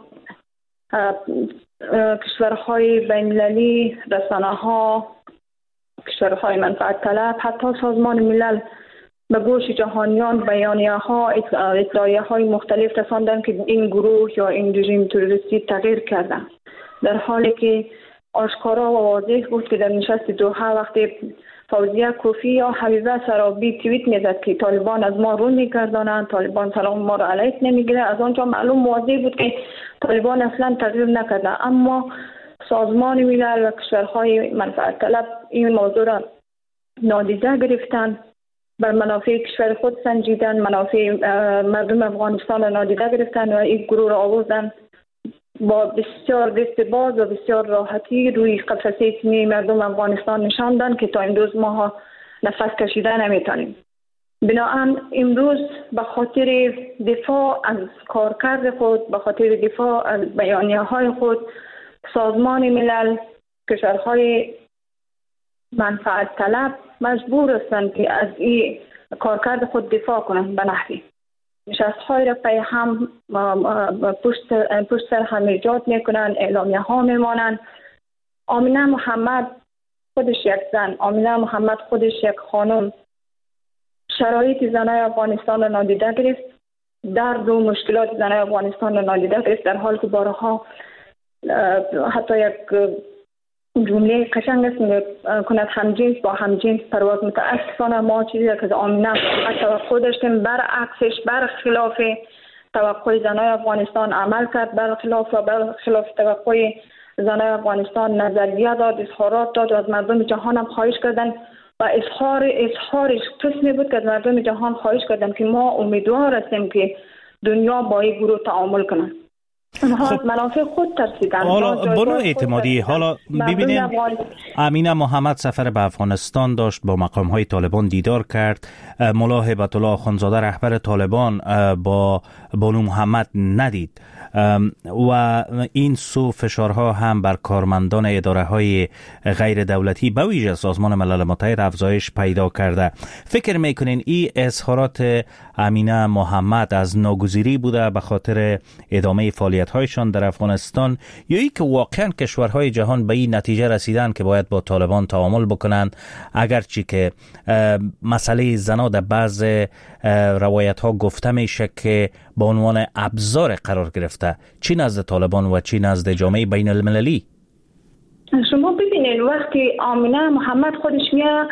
کشورهای بین‌المللی، رسانه‌ها، کشورهای منفعت طلب، حتی سازمان ملل به گوش جهانیان بیانیه‌ها، اطلاعیه‌های مختلف رساندند که این گروه یا این رژیم تروریستی تغییر کرده، در حالی که آشکارا و واضح بود که در نشست دوحه وقتی فوزیه کوفی یا حبیبه سرابی توییت میزد که طالبان از ما رو میگردانند، طالبان سلام ما را علیک نمیگیره، از آنجا معلوم واضح بود که طالبان اصلا تغییر نکرده. اما سازمان ملل و کشورهای منفعت طلب این موضوع را نادیده گرفتند، بر منافع کشور خود سنجیدن، منافع مردم افغانستان را نادیده گرفتند و این گروه را آوردند با بسیار دست باز و بسیار راحتی روی قفسه سینه مردم افغانستان نشاندن که تا امروز ما نفس کشیده نمیتونیم. بنابراین امروز به خاطر دفاع از کارکرد خود، به خاطر دفاع از بیانیه‌های خود، سازمان ملل، کشورهای منفعت طلب مجبور هستند که از این کارکرد خود دفاع کنند. به نحوی نشست‌های را پی هم پشت سر هم ایجاد میکنند، اعلامیه ها میمانند. آمینه محمد خودش یک زن، آمینه محمد خودش یک خانم، شرایط زنای افغانستان را نادیده گرفت، درد و مشکلات زنای افغانستان را نادیده گرفت، در حالی که بارها حتی یک جمله قشنگ است کند همجنس با همجنس پرواز. متاسفانه ما چیزی که از آمینه توقع داشتیم برعکسش، برخلاف توقع زنای افغانستان عمل کرد، برخلاف توقع زنای افغانستان نظریه داد، اظهارات داد و از مردم جهان هم خواهش کردن و اظهارش قسمی بود که از مردم جهان خواهش کردن که ما امیدوار هستیم که دنیا با این گروه تعامل کنند. اونها از منافع خود ترسیدن. حالا بانو اعتمادی، حالا ببینید امینه محمد سفر به افغانستان داشت، با مقام‌های طالبان دیدار کرد. ملا هیبت الله آخوندزاده رهبر طالبان با بانو محمد ندید و این سو فشارها هم بر کارمندان اداره‌های غیر دولتی به ویژه سازمان ملل متحد افزایش پیدا کرده. فکر میکنین این اظهارات امینه محمد از ناگزیری بوده به خاطر ادامه فعالیت‌هایشان در افغانستان، یا ای که واقعا کشورهای جهان به این نتیجه رسیدن که باید با طالبان تعامل بکنند، اگرچه که مسئله زنا در بعض روایت‌ها گفته میشه که به عنوان ابزار قرار گرفته، چی نزد طالبان و چی نزد جامعه بین المللی؟ شما ببینید وقتی امینه محمد خودش میاد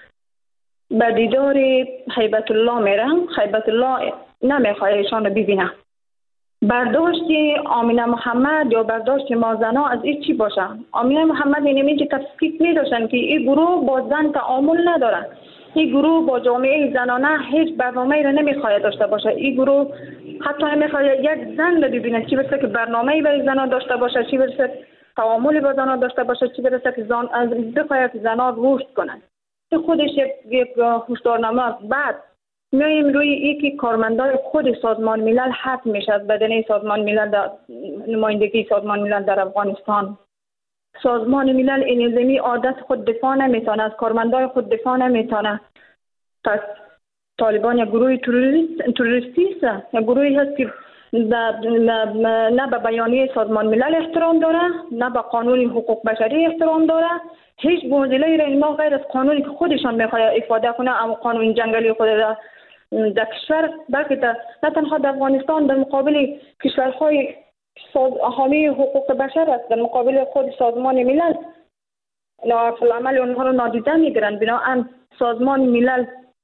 به دیدار هیبت الله میره، هیبت الله نمیخواد ایشان رو ببینه. برداشت امینه محمد یا برداشت ما زنا از این چی باشه؟ امینه محمد اینمی که تفکیک میداشتن که این گروه با زن تعامل ندارن، این گروه با جامعه زنانه هیچ برنامه‌ای را نمیخواد داشته باشه، این گروه حتی نمیخواد یک زن رو ببینه، چی برسه که برنامه‌ای برای زنان داشته باشه، چی برسه تعاملی با زنان داشته باشه، چی برسه که از بخواد زنان رشد کنن. خودش یک هشدارنامه. بعد میایم روی یکی کارمندان خود سازمان ملل حق میشه از بدنه سازمان ملل در نمایندگی سازمان ملل در افغانستان. سازمان ملل این زمین عادت خود دفاع نمیتونه، از کارمندان خود دفاع نمیتونه. پس طالبان یک گروه تروریستی است، یک گروهی هست که نه به بیانیه سازمان ملل احترام داره، نه به قانون حقوق بشری احترام داره. هیچ گزینه‌ای را اینا غیر از قانونی که خودشان میخواد افاده کنه، اما قانون جنگلی خود در کشور، بلکه نه تنها در افغانستان، در مقابل کشورهای حامی حقوق بشر است، در مقابل خود سازمان ملل عمل اونها رو نادیده میگیرن. بنابراین سازمان ملل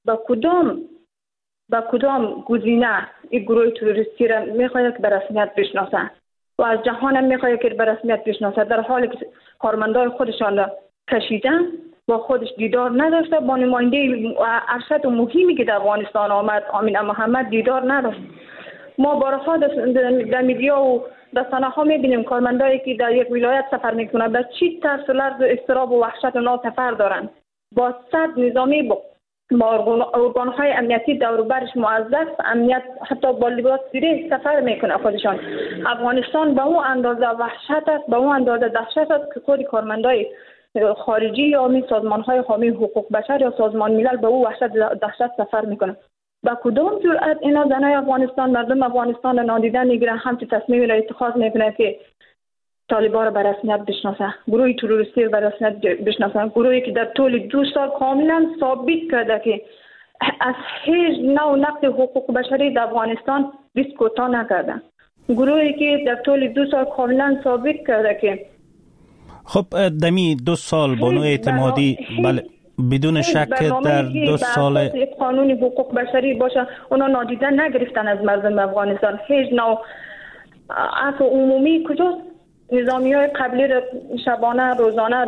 با کدام گزینه این گروه تروریستی را میخواد که به رسمیت بشناسه و از جهان هم میخواد که به رسمیت بشناسه، در حالی که کارمندان خودشان را کشیدن، با خودش دیدار نداشته، با نماینده ارشد و مهمی که در افغانستان آمد امینه محمد دیدار نداشت. ما بارها در میدیا و رسانه ها میبینیم کارمندایی که در یک ولایت سفر میکنن در چی ترس و لرز و اضطراب و وحشت اونا سفر دارن، با صد نظامی با ارگان‌های امنیتی دور و برش معزز، امنیت حتی با لباس زیره سفر میکنه خودشان. افغانستان به اون اندازه وحشت است، به اون اندازه دهشت است که خود کارمندای خارجی یا سازمان‌های حامی حقوق بشر یا سازمان ملل به اون وحشت دهشت سفر میکنه. با کدام جرأت اینا زنای افغانستان، مردم افغانستان نادیده میگیرن، همچین تصمیمی را اتخاذ میکنه که طالبان را به رسمیت بشناسه، گروه تروریستی را به رسمیت بشناسه، گروهی که در طول 2 سال کاملا ثابت کرده که از هیچ نوع نقض حقوق بشری در افغانستان دست کوتاه نکرده، گروهی که در طول 2 سال کاملا ثابت کرده که خب دمی 2 سال بانو اعتمادی، بله بدون شک در 2 سال قانون حقوق بشری باشه اونا نادیده نگرفتن از مردم افغانستان. هیچ نوع عفو عمومی کجاست؟ نظامی‌های قبلی شبانه روزانه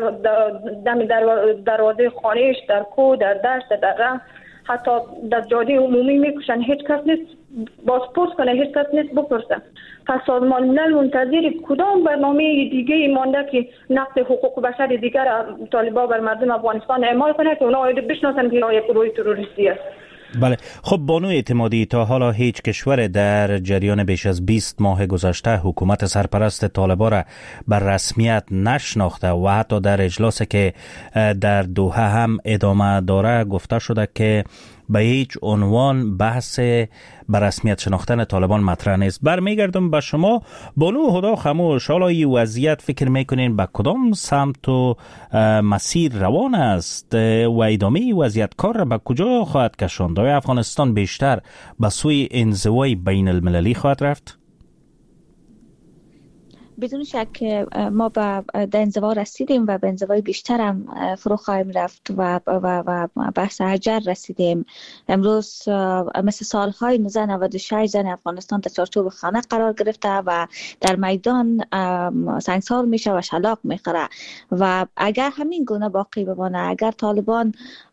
دم دروازه خانهش، در کو، در دشت، در راه، حتی در جاده عمومی میکشن. هیچ کس نیست بازپرس کنه، هیچ کس نیست بپرسه. پس سازمان ملل منتظر کدام برنامه دیگه مانده که نقض حقوق بشر دیگر طالبان بر مردم افغانستان اعمال کنه که اونا بشناسن که یک گروه تروریستی است؟ بله. خب بانو اعتمادی، تا حالا هیچ کشور در جریان بیش از 20 ماه گذشته حکومت سرپرست طالبان را بر رسمیت نشناخته و حتی در اجلاسی که در دوحه هم ادامه داره گفته شده که به هیچ عنوان بحث بر رسمیت شناختن طالبان مطرح نیست. برمیگردم به شما بانو هدا خموش، حالا این وضعیت فکر میکنین به کدام سمت و مسیر روان است و ادامه این وضعیت کار را به کجا خواهد کشاند؟ آیا افغانستان بیشتر به سوی انزوای بین المللی خواهد رفت؟ بدون شک ما به انزوا رسیدیم و به انزوای بیشتر هم فرو خواهیم رفت و بحث حجر رسیدیم. امروز مثل سالهای 1996 زن افغانستان در چارچوب خانه قرار گرفته و در میدان سنگسار میشه و شلاق میخوره و اگر همین گونه باقی بمانه، اگر طالبان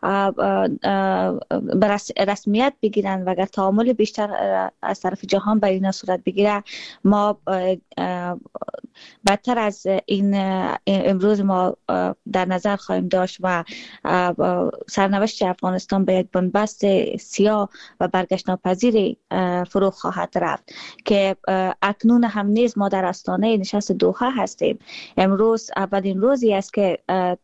رسمیت بگیرن و اگر تعامل بیشتر از طرف جهان بر اینا صورت بگیره، ما بدتر از این امروز ما در نظر خواهیم داشت و سرنوشت افغانستان به یک بنبست سیاه و برگشت ناپذیر فرو خواهد رفت که اکنون هم نیز ما در آستانه نشست دوحه هستیم. امروز اولین روزی است که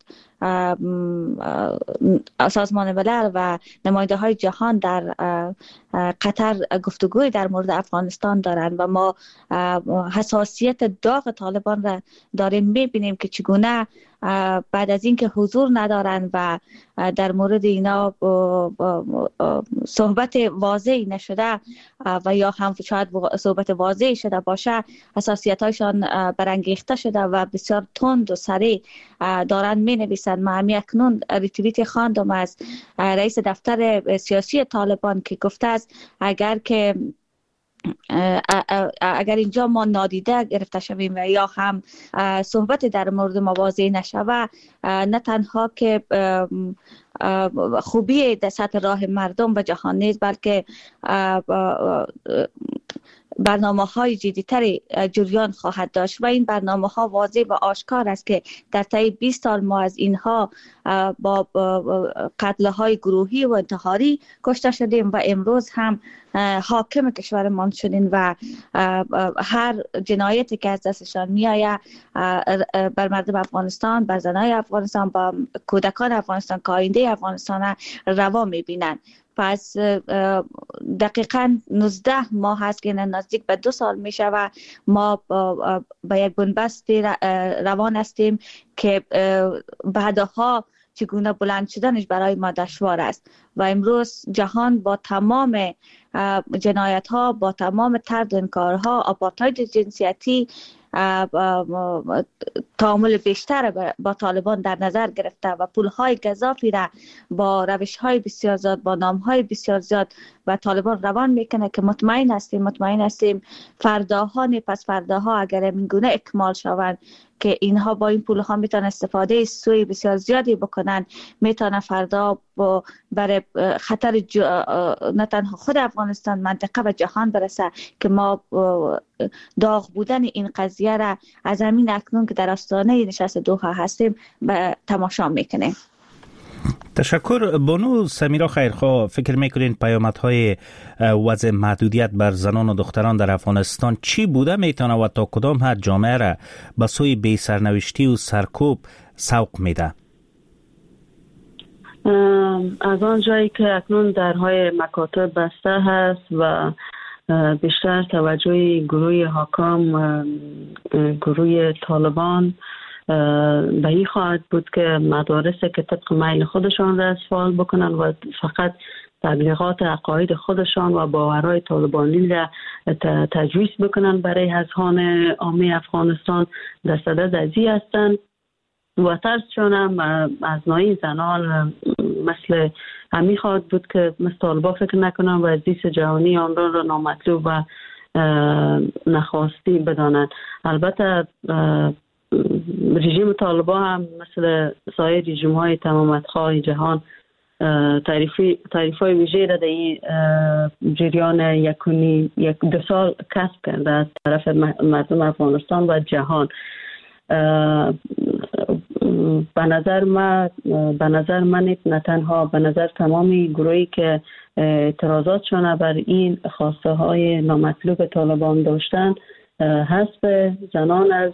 سازمان ملل و نماینده های جهان در قطر گفتگوی در مورد افغانستان دارند و ما حساسیت داغ طالبان را داریم میبینیم که چگونه بعد از اینکه حضور ندارند و در مورد اینا صحبت واضحی نشده و یا هم شاید صحبت واضحی شده باشه، حساسیت‌هایشان برانگیخته شده و بسیار تند و سریع دارند می‌نویسند. ما همی اکنون ریتویت خواندم از رئیس دفتر سیاسی طالبان که گفته است اگر اینجا ما نادیده گرفته شویم و یا هم صحبت در مورد ما واضح نشود، نه تنها که خوبی در سطح راه مردم و جهان نیست، بلکه برنامه های جدی‌تری جریان خواهد داشت و این برنامه ها واضح و آشکار است که در طی 20 سال ما از اینها با قتل های گروهی و انتحاری کشته شدیم و امروز هم حاکم کشورمان شدیم و هر جنایتی که از دستشان میآید بر مردم افغانستان، بر زنای افغانستان، با کودکان افغانستان که آینده افغانستان روا میبینند. پس دقیقاً 19 ماه هست که نزدیک به 2 سال میشه و ما با یک بنبست روان هستیم که بعدها چگونه بلند شدنش برای ما دشوار است و امروز جهان با تمام جنایت ها، با تمام طرد و انکارها، آپارتاید جنسیتی تعامل بیشتر با طالبان در نظر گرفته و پولهای گزافی را با روشهای بسیار زیاد، با نامهای بسیار زیاد و طالبان روان میکنه که مطمئن هستیم فرداها پس فرداها اگر این گونه اکمال شوند که اینها با این پولها میتونن استفاده سوی بسیار زیادی بکنن، میتونن فردا برای خطر نه تنها خود افغانستان، منطقه و جهان برسه که ما داغ بودن این قضیه را از همین اکنون که در آستانه نشست دوحه هستیم به تماشا میکنیم. تشکر. بانو سمیرا خیرخواه، فکر میکنین پیامدهای وضع محدودیت بر زنان و دختران در افغانستان چی بوده میتونه و تا کدام حد جامعه را به سوی بی سرنوشتی و سرکوب سوق میده؟ از آن جایی که اکنون درهای مکاتب بسته هست و بیشتر توجه گروه حاکم، گروه طالبان به این خواهد بود که مدارسی که طبق میل خودشان را فعال بکنن و فقط تبلیغات عقاید خودشان و باورهای طالبانی را تجویز بکنن برای اذهان عامه افغانستان دسترس ازی هستند و ترسشان هم از نوعی زنان مثل همی خواهد بود که مثل طالبا فکر نکنن و از دیس جهانی آن را نامطلوب و نخواستی بدانند. البته رژیم طالبان هم مثل سایر رژیم های تمامتخواه جهان تعریف های ویژه را در این جریان 1-2 سال کسب کرده از طرف مردم افغانستان و جهان. به نظر من نه تنها به نظر تمامی گروهی که اعتراضاتشان بر این خواسته های نامطلوب طالبان داشتن، حذف زنان از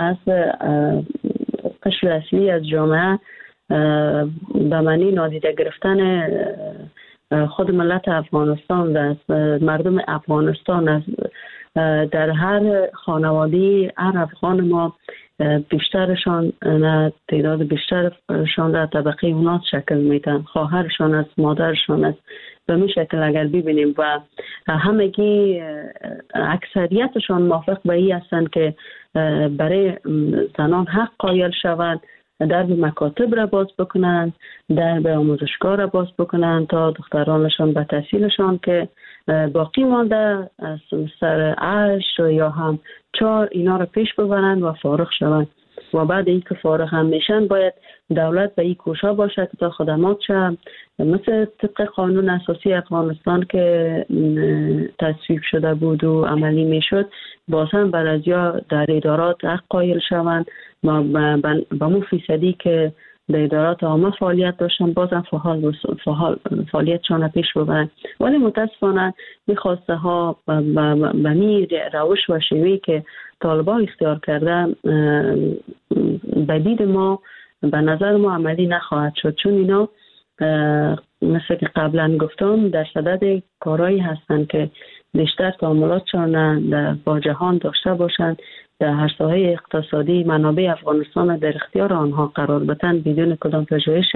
قشر اصلی از جامعه به معنی نادیده گرفتن خود ملت افغانستان است. مردم افغانستان است. در هر خانواده هر افغان ما بیشترشان تعداد بیشترشان را طبقه اونات شکل میدن، خواهرشان است، مادرشان است. به این شکل اگر ببینیم و همگی اکثریتشان موافق به این هستند که برای زنان حق قائل شوند، درب مکاتب را باز بکنند، درب آموزشگاه را باز بکنند تا دخترانشان به تحصیلشان که باقی مانده سر 8 یا هم 4 اینا را پیش ببرند و فارغ شوند. و بعد این که فارغ هم میشن باید دولت به این کوشا باشه که تا خدمات شد مثل طبق قانون اساسی افغانستان که تصویب شده بود و عملی میشد، باز هم بعضیا در ادارات حق قائل شوند و با مو فیصدی که در ادارات عامه فعالیت داشتن بازم فعالیتشان پیش ببرند. ولی متاسفانه میخواسته ها به می روش و شیوهی که طالبان اختیار کرده به دید ما، به نظر ما عملی نخواهد شد، چون اینا مثل که قبلا گفتم در صدد کارهایی هستند که بیشتر تعاملاتشان با جهان داشته باشند، در هر ساحه اقتصادی منابع افغانستان در اختیار آنها قرار بدن بدون کدام پژوهش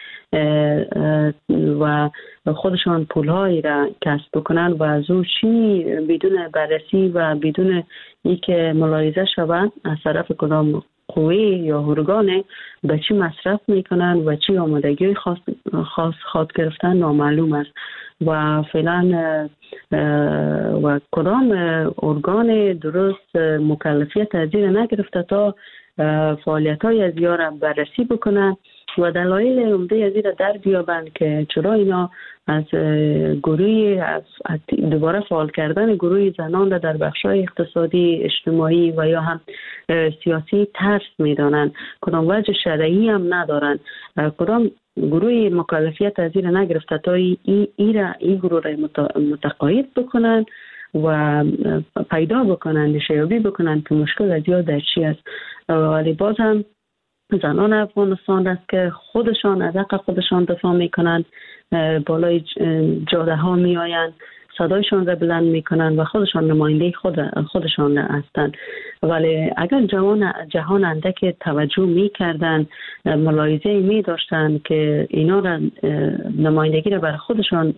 و خودشان پولهایی را کسب بکنن و از او چی بدون بررسی و بدون اینکه ملاحظه شود از طرف کدام قوه یا ارگان به چی مصرف میکنن و چی آمادگی خاص خواد گرفتن نامعلوم است و فعلا و کدام ارگان درست مکلفیت از این نگرفته تا فعالیت های از یا را بررسی بکنن و دلایل عمده از این را در بیابند که چرا اینا از گروه دوباره فعال کردن گروه زنان را در بخش‌های اقتصادی، اجتماعی و یا هم سیاسی ترس می‌دانند، کدام وجه شرعی هم ندارند، کدام گروه مکلفیت از این نگرفته تا این گروه را متقاعد بکنند و پیدا بکنند، شیابی بکنند که مشکل از یا در چی است. ولی باز هم زنان افغانستان است که خودشان از حق خودشان دفاع میکنند، بالای جاده ها می آیند، صدایشان را بلند میکنند و خودشان نماینده خودشان هستند. ولی اگر جهان اندک توجه میکردند، ملاحظه می داشتند که اینا را نمایندگی را بر خودشان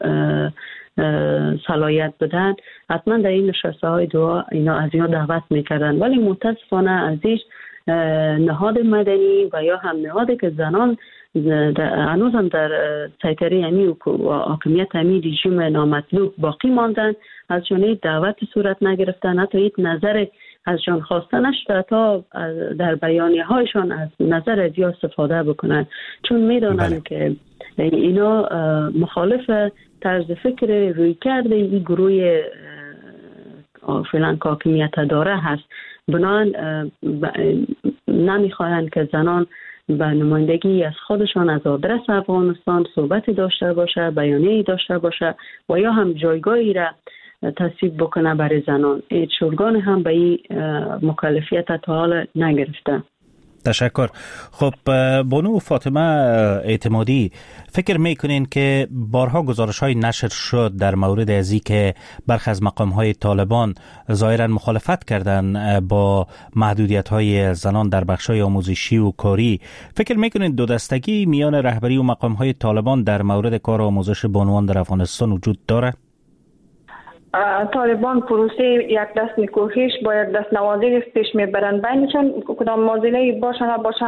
صلاحیت بدن، حتما در این نشسته های دعا اینا از اینا دعوت میکردند. ولی متاسفانه ازش نهاد مدنی و یا هم نهادی که زنان هنوز هم در سیطره امی و حاکمیت امی رژیم نامطلوب باقی ماندن، از جانب دعوت صورت نگرفتن، حتی یک نظر از جان خواسته نشده تا در بیانیه هایشان از نظر از یا استفاده بکنن، چون میدانن که اینا مخالف طرز فکر روی کرده این گروه فعلا که حاکمیت داره هست. بنابراین نمیخواهند که زنان به نمایندگی از خودشان از آدرس افغانستان صحبتی داشته باشه، بیانیه‌ای داشته باشه و یا هم جایگاهی را تصویب بکنه برای زنان. هیچ ارگان هم به این مکلفیت تا حال نگرفته. تشکر. خب بانو فاطمه اعتمادی، فکر میکنین که بارها گزارش‌های نشر شد در مورد ازی که برخی از مقام‌های طالبان ظاهراً مخالفت کردن با محدودیت‌های زنان در بخش‌های آموزشی و کاری، فکر میکنین دو دستگی میان رهبری و مقام‌های طالبان در مورد کار آموزش بانوان در افغانستان وجود داره؟ طالبان پروسه یک دست نیکوهیش با یک دست نوازش پیش میبرند. بینشان کدام معضله باشه نباشه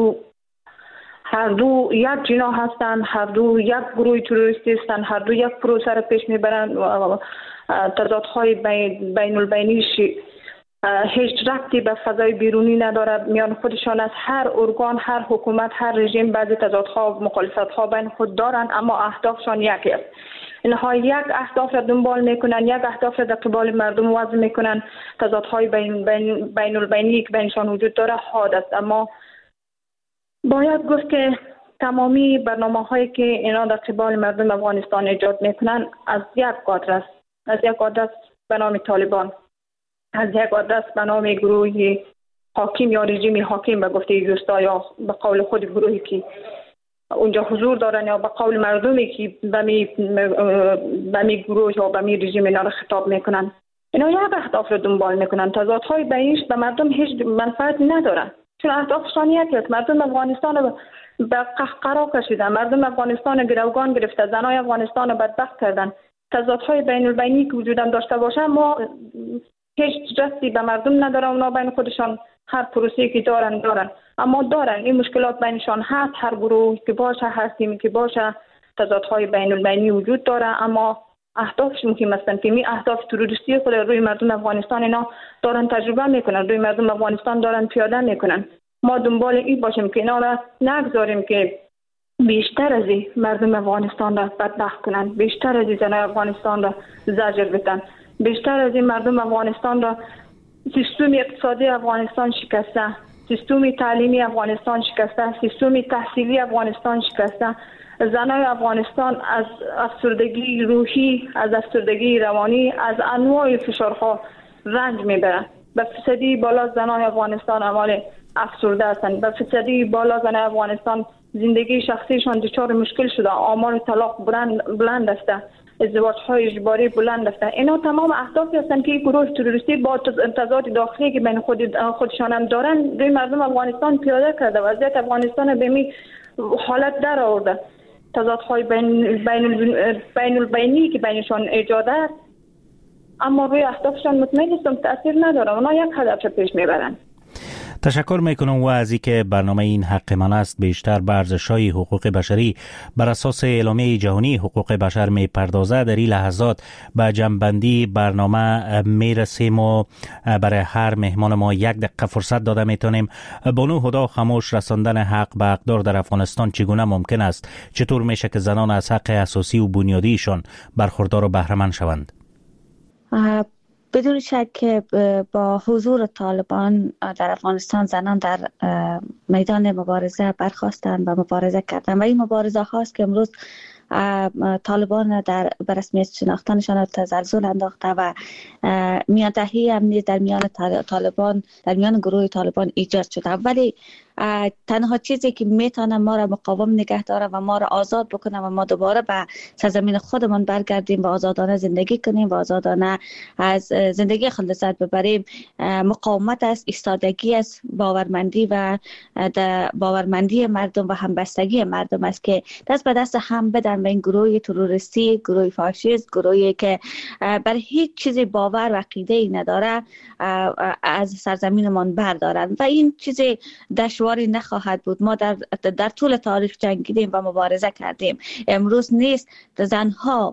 هر دو یک جنا هستند، هر دو یک گروه تروریستی هستند، هر دو یک پروسه را پیش میبرند و تضادهای بین البینیش هیچ ربطی به فضای بیرونی ندارد. میان خودشان از هر ارگان، هر حکومت، هر رژیم بعضی تضادها و مخالفتها بین خود دارند، اما اهدافشان یکی است. اینها یک اهداف را دنبال میکنن، یک اهداف را در قبال مردم وضع میکنن. تضادهای بین البینی که بینشان وجود داره حاد است، اما باید گفت که تمامی برنامه هایی که اینا در قبال مردم افغانستان ایجاد میکنن از یک کادر است، از یک کادر است به نام طالبان، از یک کادر است به نام گروه حاکم یا رژیم حاکم به گفته یوستا یا به قول خود گروهی که اونجا حضور دارن یا به قول مردمی که به می گروه یا به می رژیم اینا رو خطاب میکنن. اینا یک اهداف رو دنبال میکنن. تضادهای بینش به مردم هیچ منفعت ندارن. چون اهدافشان یکیه. مردم افغانستان رو به قهقرا کشیدن، مردم افغانستان گروگان گرفته، زنای افغانستان رو بدبخت کردن. تضادهای بین البینی که وجودم داشته باشه ما هیچ رستی به مردم نداره. اونا بین خودشان هر پروسه‌ای که دارن اما دارن این مشکلات بینشان هست. هر گروه که باشه، هر تیمی که باشه تضادهای بین البینی وجود داره، اما اهدافشون که مثلا فیمی اهداف تروریستی خود روی مردم افغانستان اینا دارن تجربه میکنن، روی مردم افغانستان دارن پیاده میکنن. ما دنبال این باشیم که اینا را نگذاریم که بیشتر از این مردم افغانستان را بدبخت کنن، بیشتر از این زنای افغانستان را زجر بدن، بیشتر از این مردم افغانستان را سیستم اقتصادی افغانستان شکسته، سیستم تعلیمی افغانستان شکسته، سیستم تحصیلی افغانستان شکسته. زنای افغانستان از افسردگی روحی، از افسردگی روانی، از انواع فشارها رنج میبرن. به فیصدی بالا زنای افغانستان اعمال افسرده هستند. به فیصدی بالا زنای افغانستان زندگی شخصیشان دچار مشکل شده، آمار طلاق بلند است، ازدواج‌های اجباری بلند است. اینا تمام اهدافی هستند که گروه تروریستی با تضاد داخلی که بین خودشان هم دارن روی مردم افغانستان پیاده کرده. وضعیت افغانستان به می حالت در آورده. تضادهای بین البینی که بینشان ایجاد است، اما روی اهدافشان مطمئن نیستم تأثیر نداره. اونا یک هدف پیش میبرن. تشکر میکنم و از اینکه برنامه این حق من است بیشتر به ارزش‌های حقوق بشری بر اساس اعلامیه جهانی حقوق بشر میپردازه. در این لحظات به جنبندی برنامه میرسیم و برای هر مهمان ما 1 دقیقه فرصت داده میتونیم. بانو هدا خاموش، رساندن حق به اقدار در افغانستان چگونه ممکن است؟ چطور میشه که زنان از حق اساسی و بنیادیشان برخوردار و بهره مند شوند؟ بدون شک که با حضور طالبان در افغانستان زنان در میدان مبارزه برخاستند و مبارزه کردند و این مبارزه هاست که امروز طالبان در رسمیت شناختنشان را تزلزل انداخته و میاندهی امنیت در میان طالبان، در میان گروه طالبان ایجاد شده. ولی تنها چیزی که میتونه ما را مقاوم نگه داره و ما را آزاد بکنه و ما دوباره به سرزمین خودمان برگردیم و آزادانه زندگی کنیم و آزادانه از زندگی خود لذت ببریم، مقاومت است، ایستادگی است، باورمندی و باورمندی مردم و همبستگی مردم است که دست به دست هم بدن و این گروه تروریستی، گروه فاشیست، گروهی که بر هیچ چیزی باور و عقیده ای نداره از سرزمینمان بردارن و این چیزی دشواری نخواهد بود. ما در طول تاریخ جنگیدیم و مبارزه کردیم. امروز نیست. زنها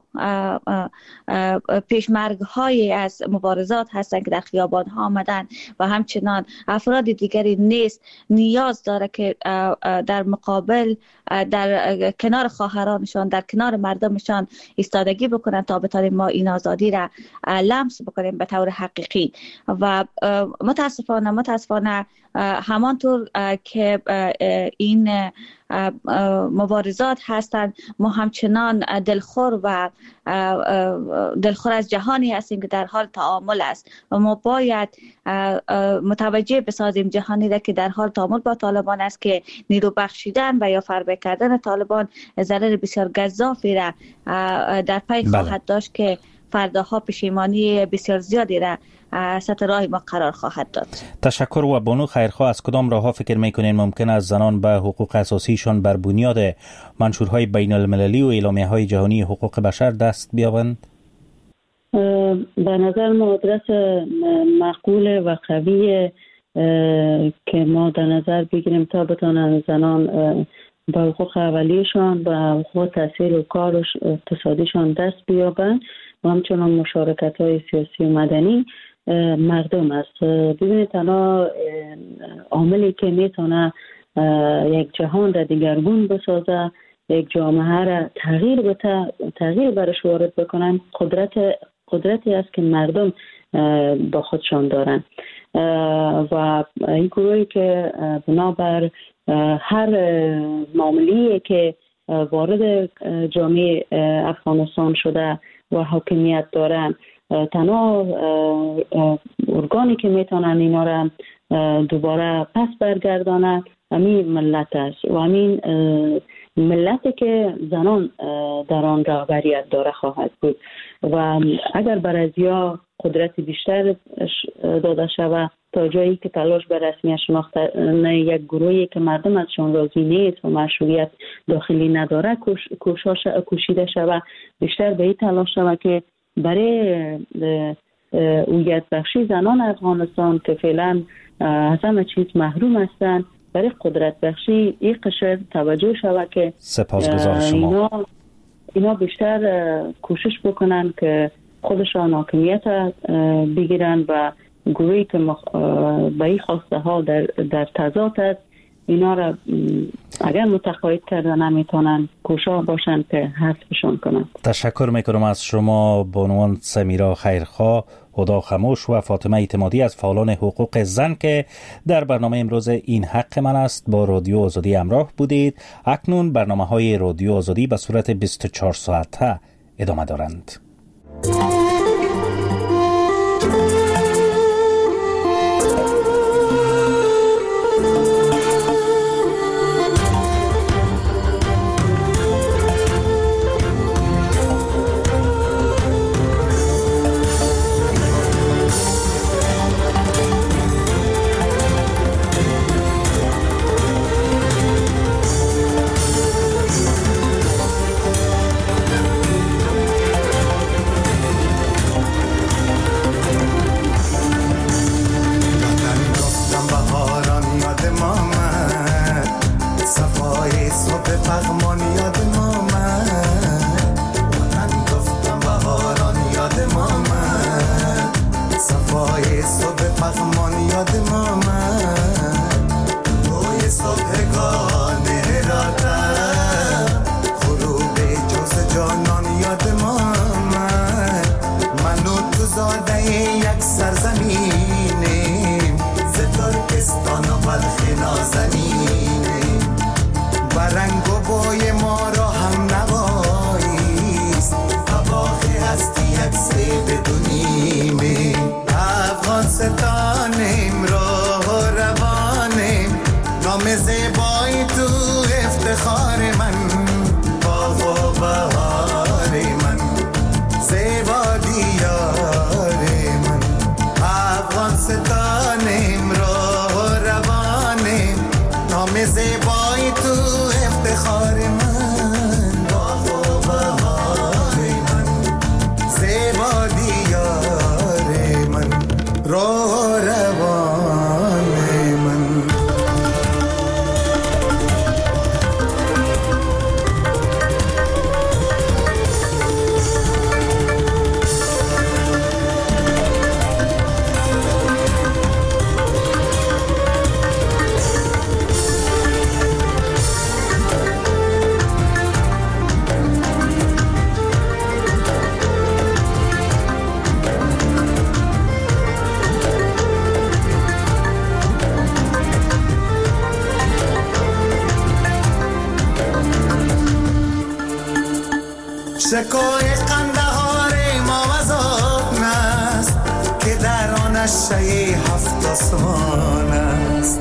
پیشمرگ‌های از مبارزات هستند که در خیابان ها آمدن و همچنان افراد دیگری نیست نیاز داره که در مقابل در کنار خواهرانشان، در کنار مردمشان ایستادگی بکنن تا بتوانیم ما این آزادی را لمس بکنیم به طور حقیقی. و متاسفانه همانطور که این مبارزات هستند ما همچنان دلخور از جهانی هستیم که در حال تعامل است و ما باید متوجه بسازیم جهانی را که در حال تعامل با طالبان است که نیرو بخشیدن و یا فربه کردن طالبان ضرر بسیار گزافی را در پی خواهد داشت که فرداها پشیمانی بسیار زیادی را سطح راه ما قرار خواهد داد. تشکر. و بانو خیرخواه، از کدام راه ها فکر میکنین ممکن است زنان به حقوق اساسیشان بر بنیاد منشورهای بین المللی و اعلامیه های جهانی حقوق بشر دست بیابند؟ به نظر ما آدرس معقول و قوی که ما در نظر بگیریم تا بتانن زنان به حقوق اولیشان، به حقوق تحصیل و کار و اقتصادیشان دست بیابند و همچنان مشارکت های سیاسی و مدنی مردم است. ببینید تنها عاملی که میتونه یک جهان را دیگرگون بسازه، یک جامعه را تغییر برش وارد بکنن، قدرتی است که مردم با خودشان دارن و این گروهی که بنابر هر معامله‌ای که وارد جامعه افغانستان شده و حاکمیت دارن، تنها ارگانی که میتونن اینا را دوباره پس برگردانن همین ملت است و همین ملتی که زنان در آن رهبریت داره خواهد بود و اگر برازیا قدرت بیشتر داده شود تا جایی که تلاش به رسمیت شناختن یک گروهی که مردم ازشان راضی نیست و مشروعیت داخلی نداره کوشیده شود، بیشتر به این تلاش شود که برای هویت بخشی زنان افغانستان که فعلا از همه چیز محروم هستند، برای قدرت بخشی این قشر توجه شود که سپاسگزار شما. اینا بیشتر کوشش بکنن که خودشان حاکمیت بگیرن و گروهی که به این خواسته ها در تضاد است، اینا را اگر متقاعد کردن نمیتونن کوشا باشن که حذفشان کنن. تشکر میکنم از شما بانوان سمیرا خیرخواه، هدا خموش و فاطمه اعتمادی از فعالان حقوق زن که در برنامه امروز این حق من است با رادیو آزادی همراه بودید. اکنون برنامه‌های رادیو آزادی به صورت 24 ساعته ادامه دارند. شکوی قندهار ما وزان است که در آن شی هفت آسمان است.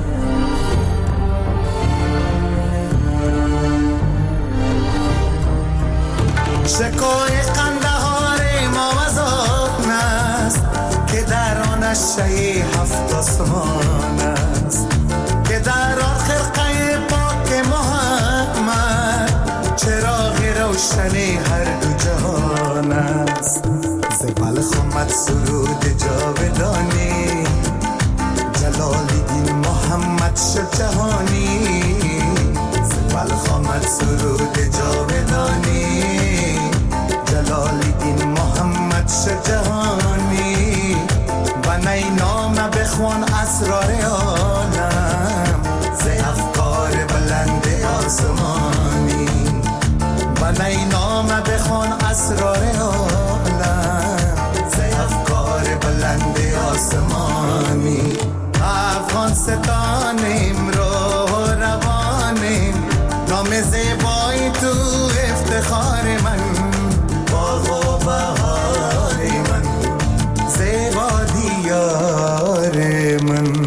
شکوی قندهار ما وزان است که در آن شی هفت آسمان است، که در آن خرقه پاک محمد چراغ روشنی هر دو جهان است. ز بلخ آمد سرود جاودانی، جلال الدین محمد شد جهانی. ز بلخ آمد سرود جاودانی، جلال الدین محمد شد جهانی. بنای نام بخوان اسرار عالم، ز افکار بلند آسمانی. بنای نام بخوان اسرار عالم، ز افکار بلند آسمانی. افغان ستانیم رو روانیم، نام زیبای تو افتخار من. باغ و بهار من، زیبا دیار من.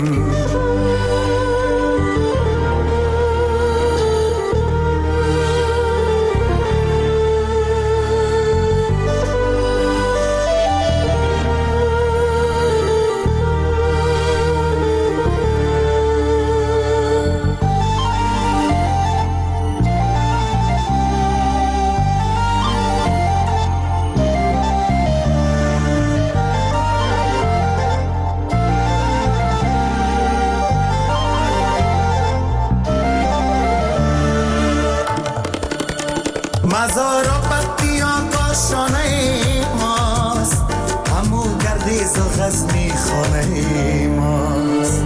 مزار و پتیان کاشانه ماست، همو گردیز و غزنی خانه ماست.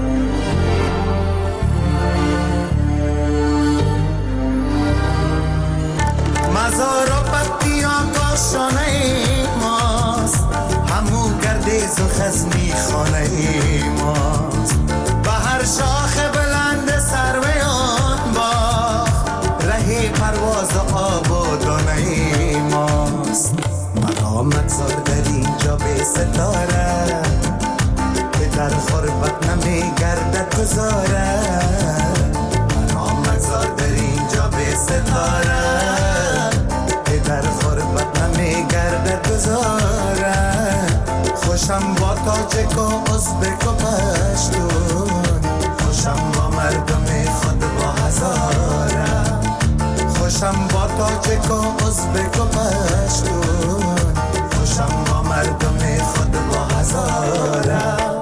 مزار و پتیان کاشانه ماست، همو گردیز و غزنی خانه ماست. به هر شاخ بلند سروی آن باغ، ره پرواز و آبادانه ماست. مقامت زار در اینجا به ستاره، که در خربت نمیگردد گذاره. مقامت زار در اینجا به ستاره، که در خربت نمیگردد گذاره. خوشم با تاجک و ازبک و پشتون، خوشم با مردم خود با هزاره. خوشم با تاجک و ازبک و پشتون، خوشم با مردم خود با هزاره.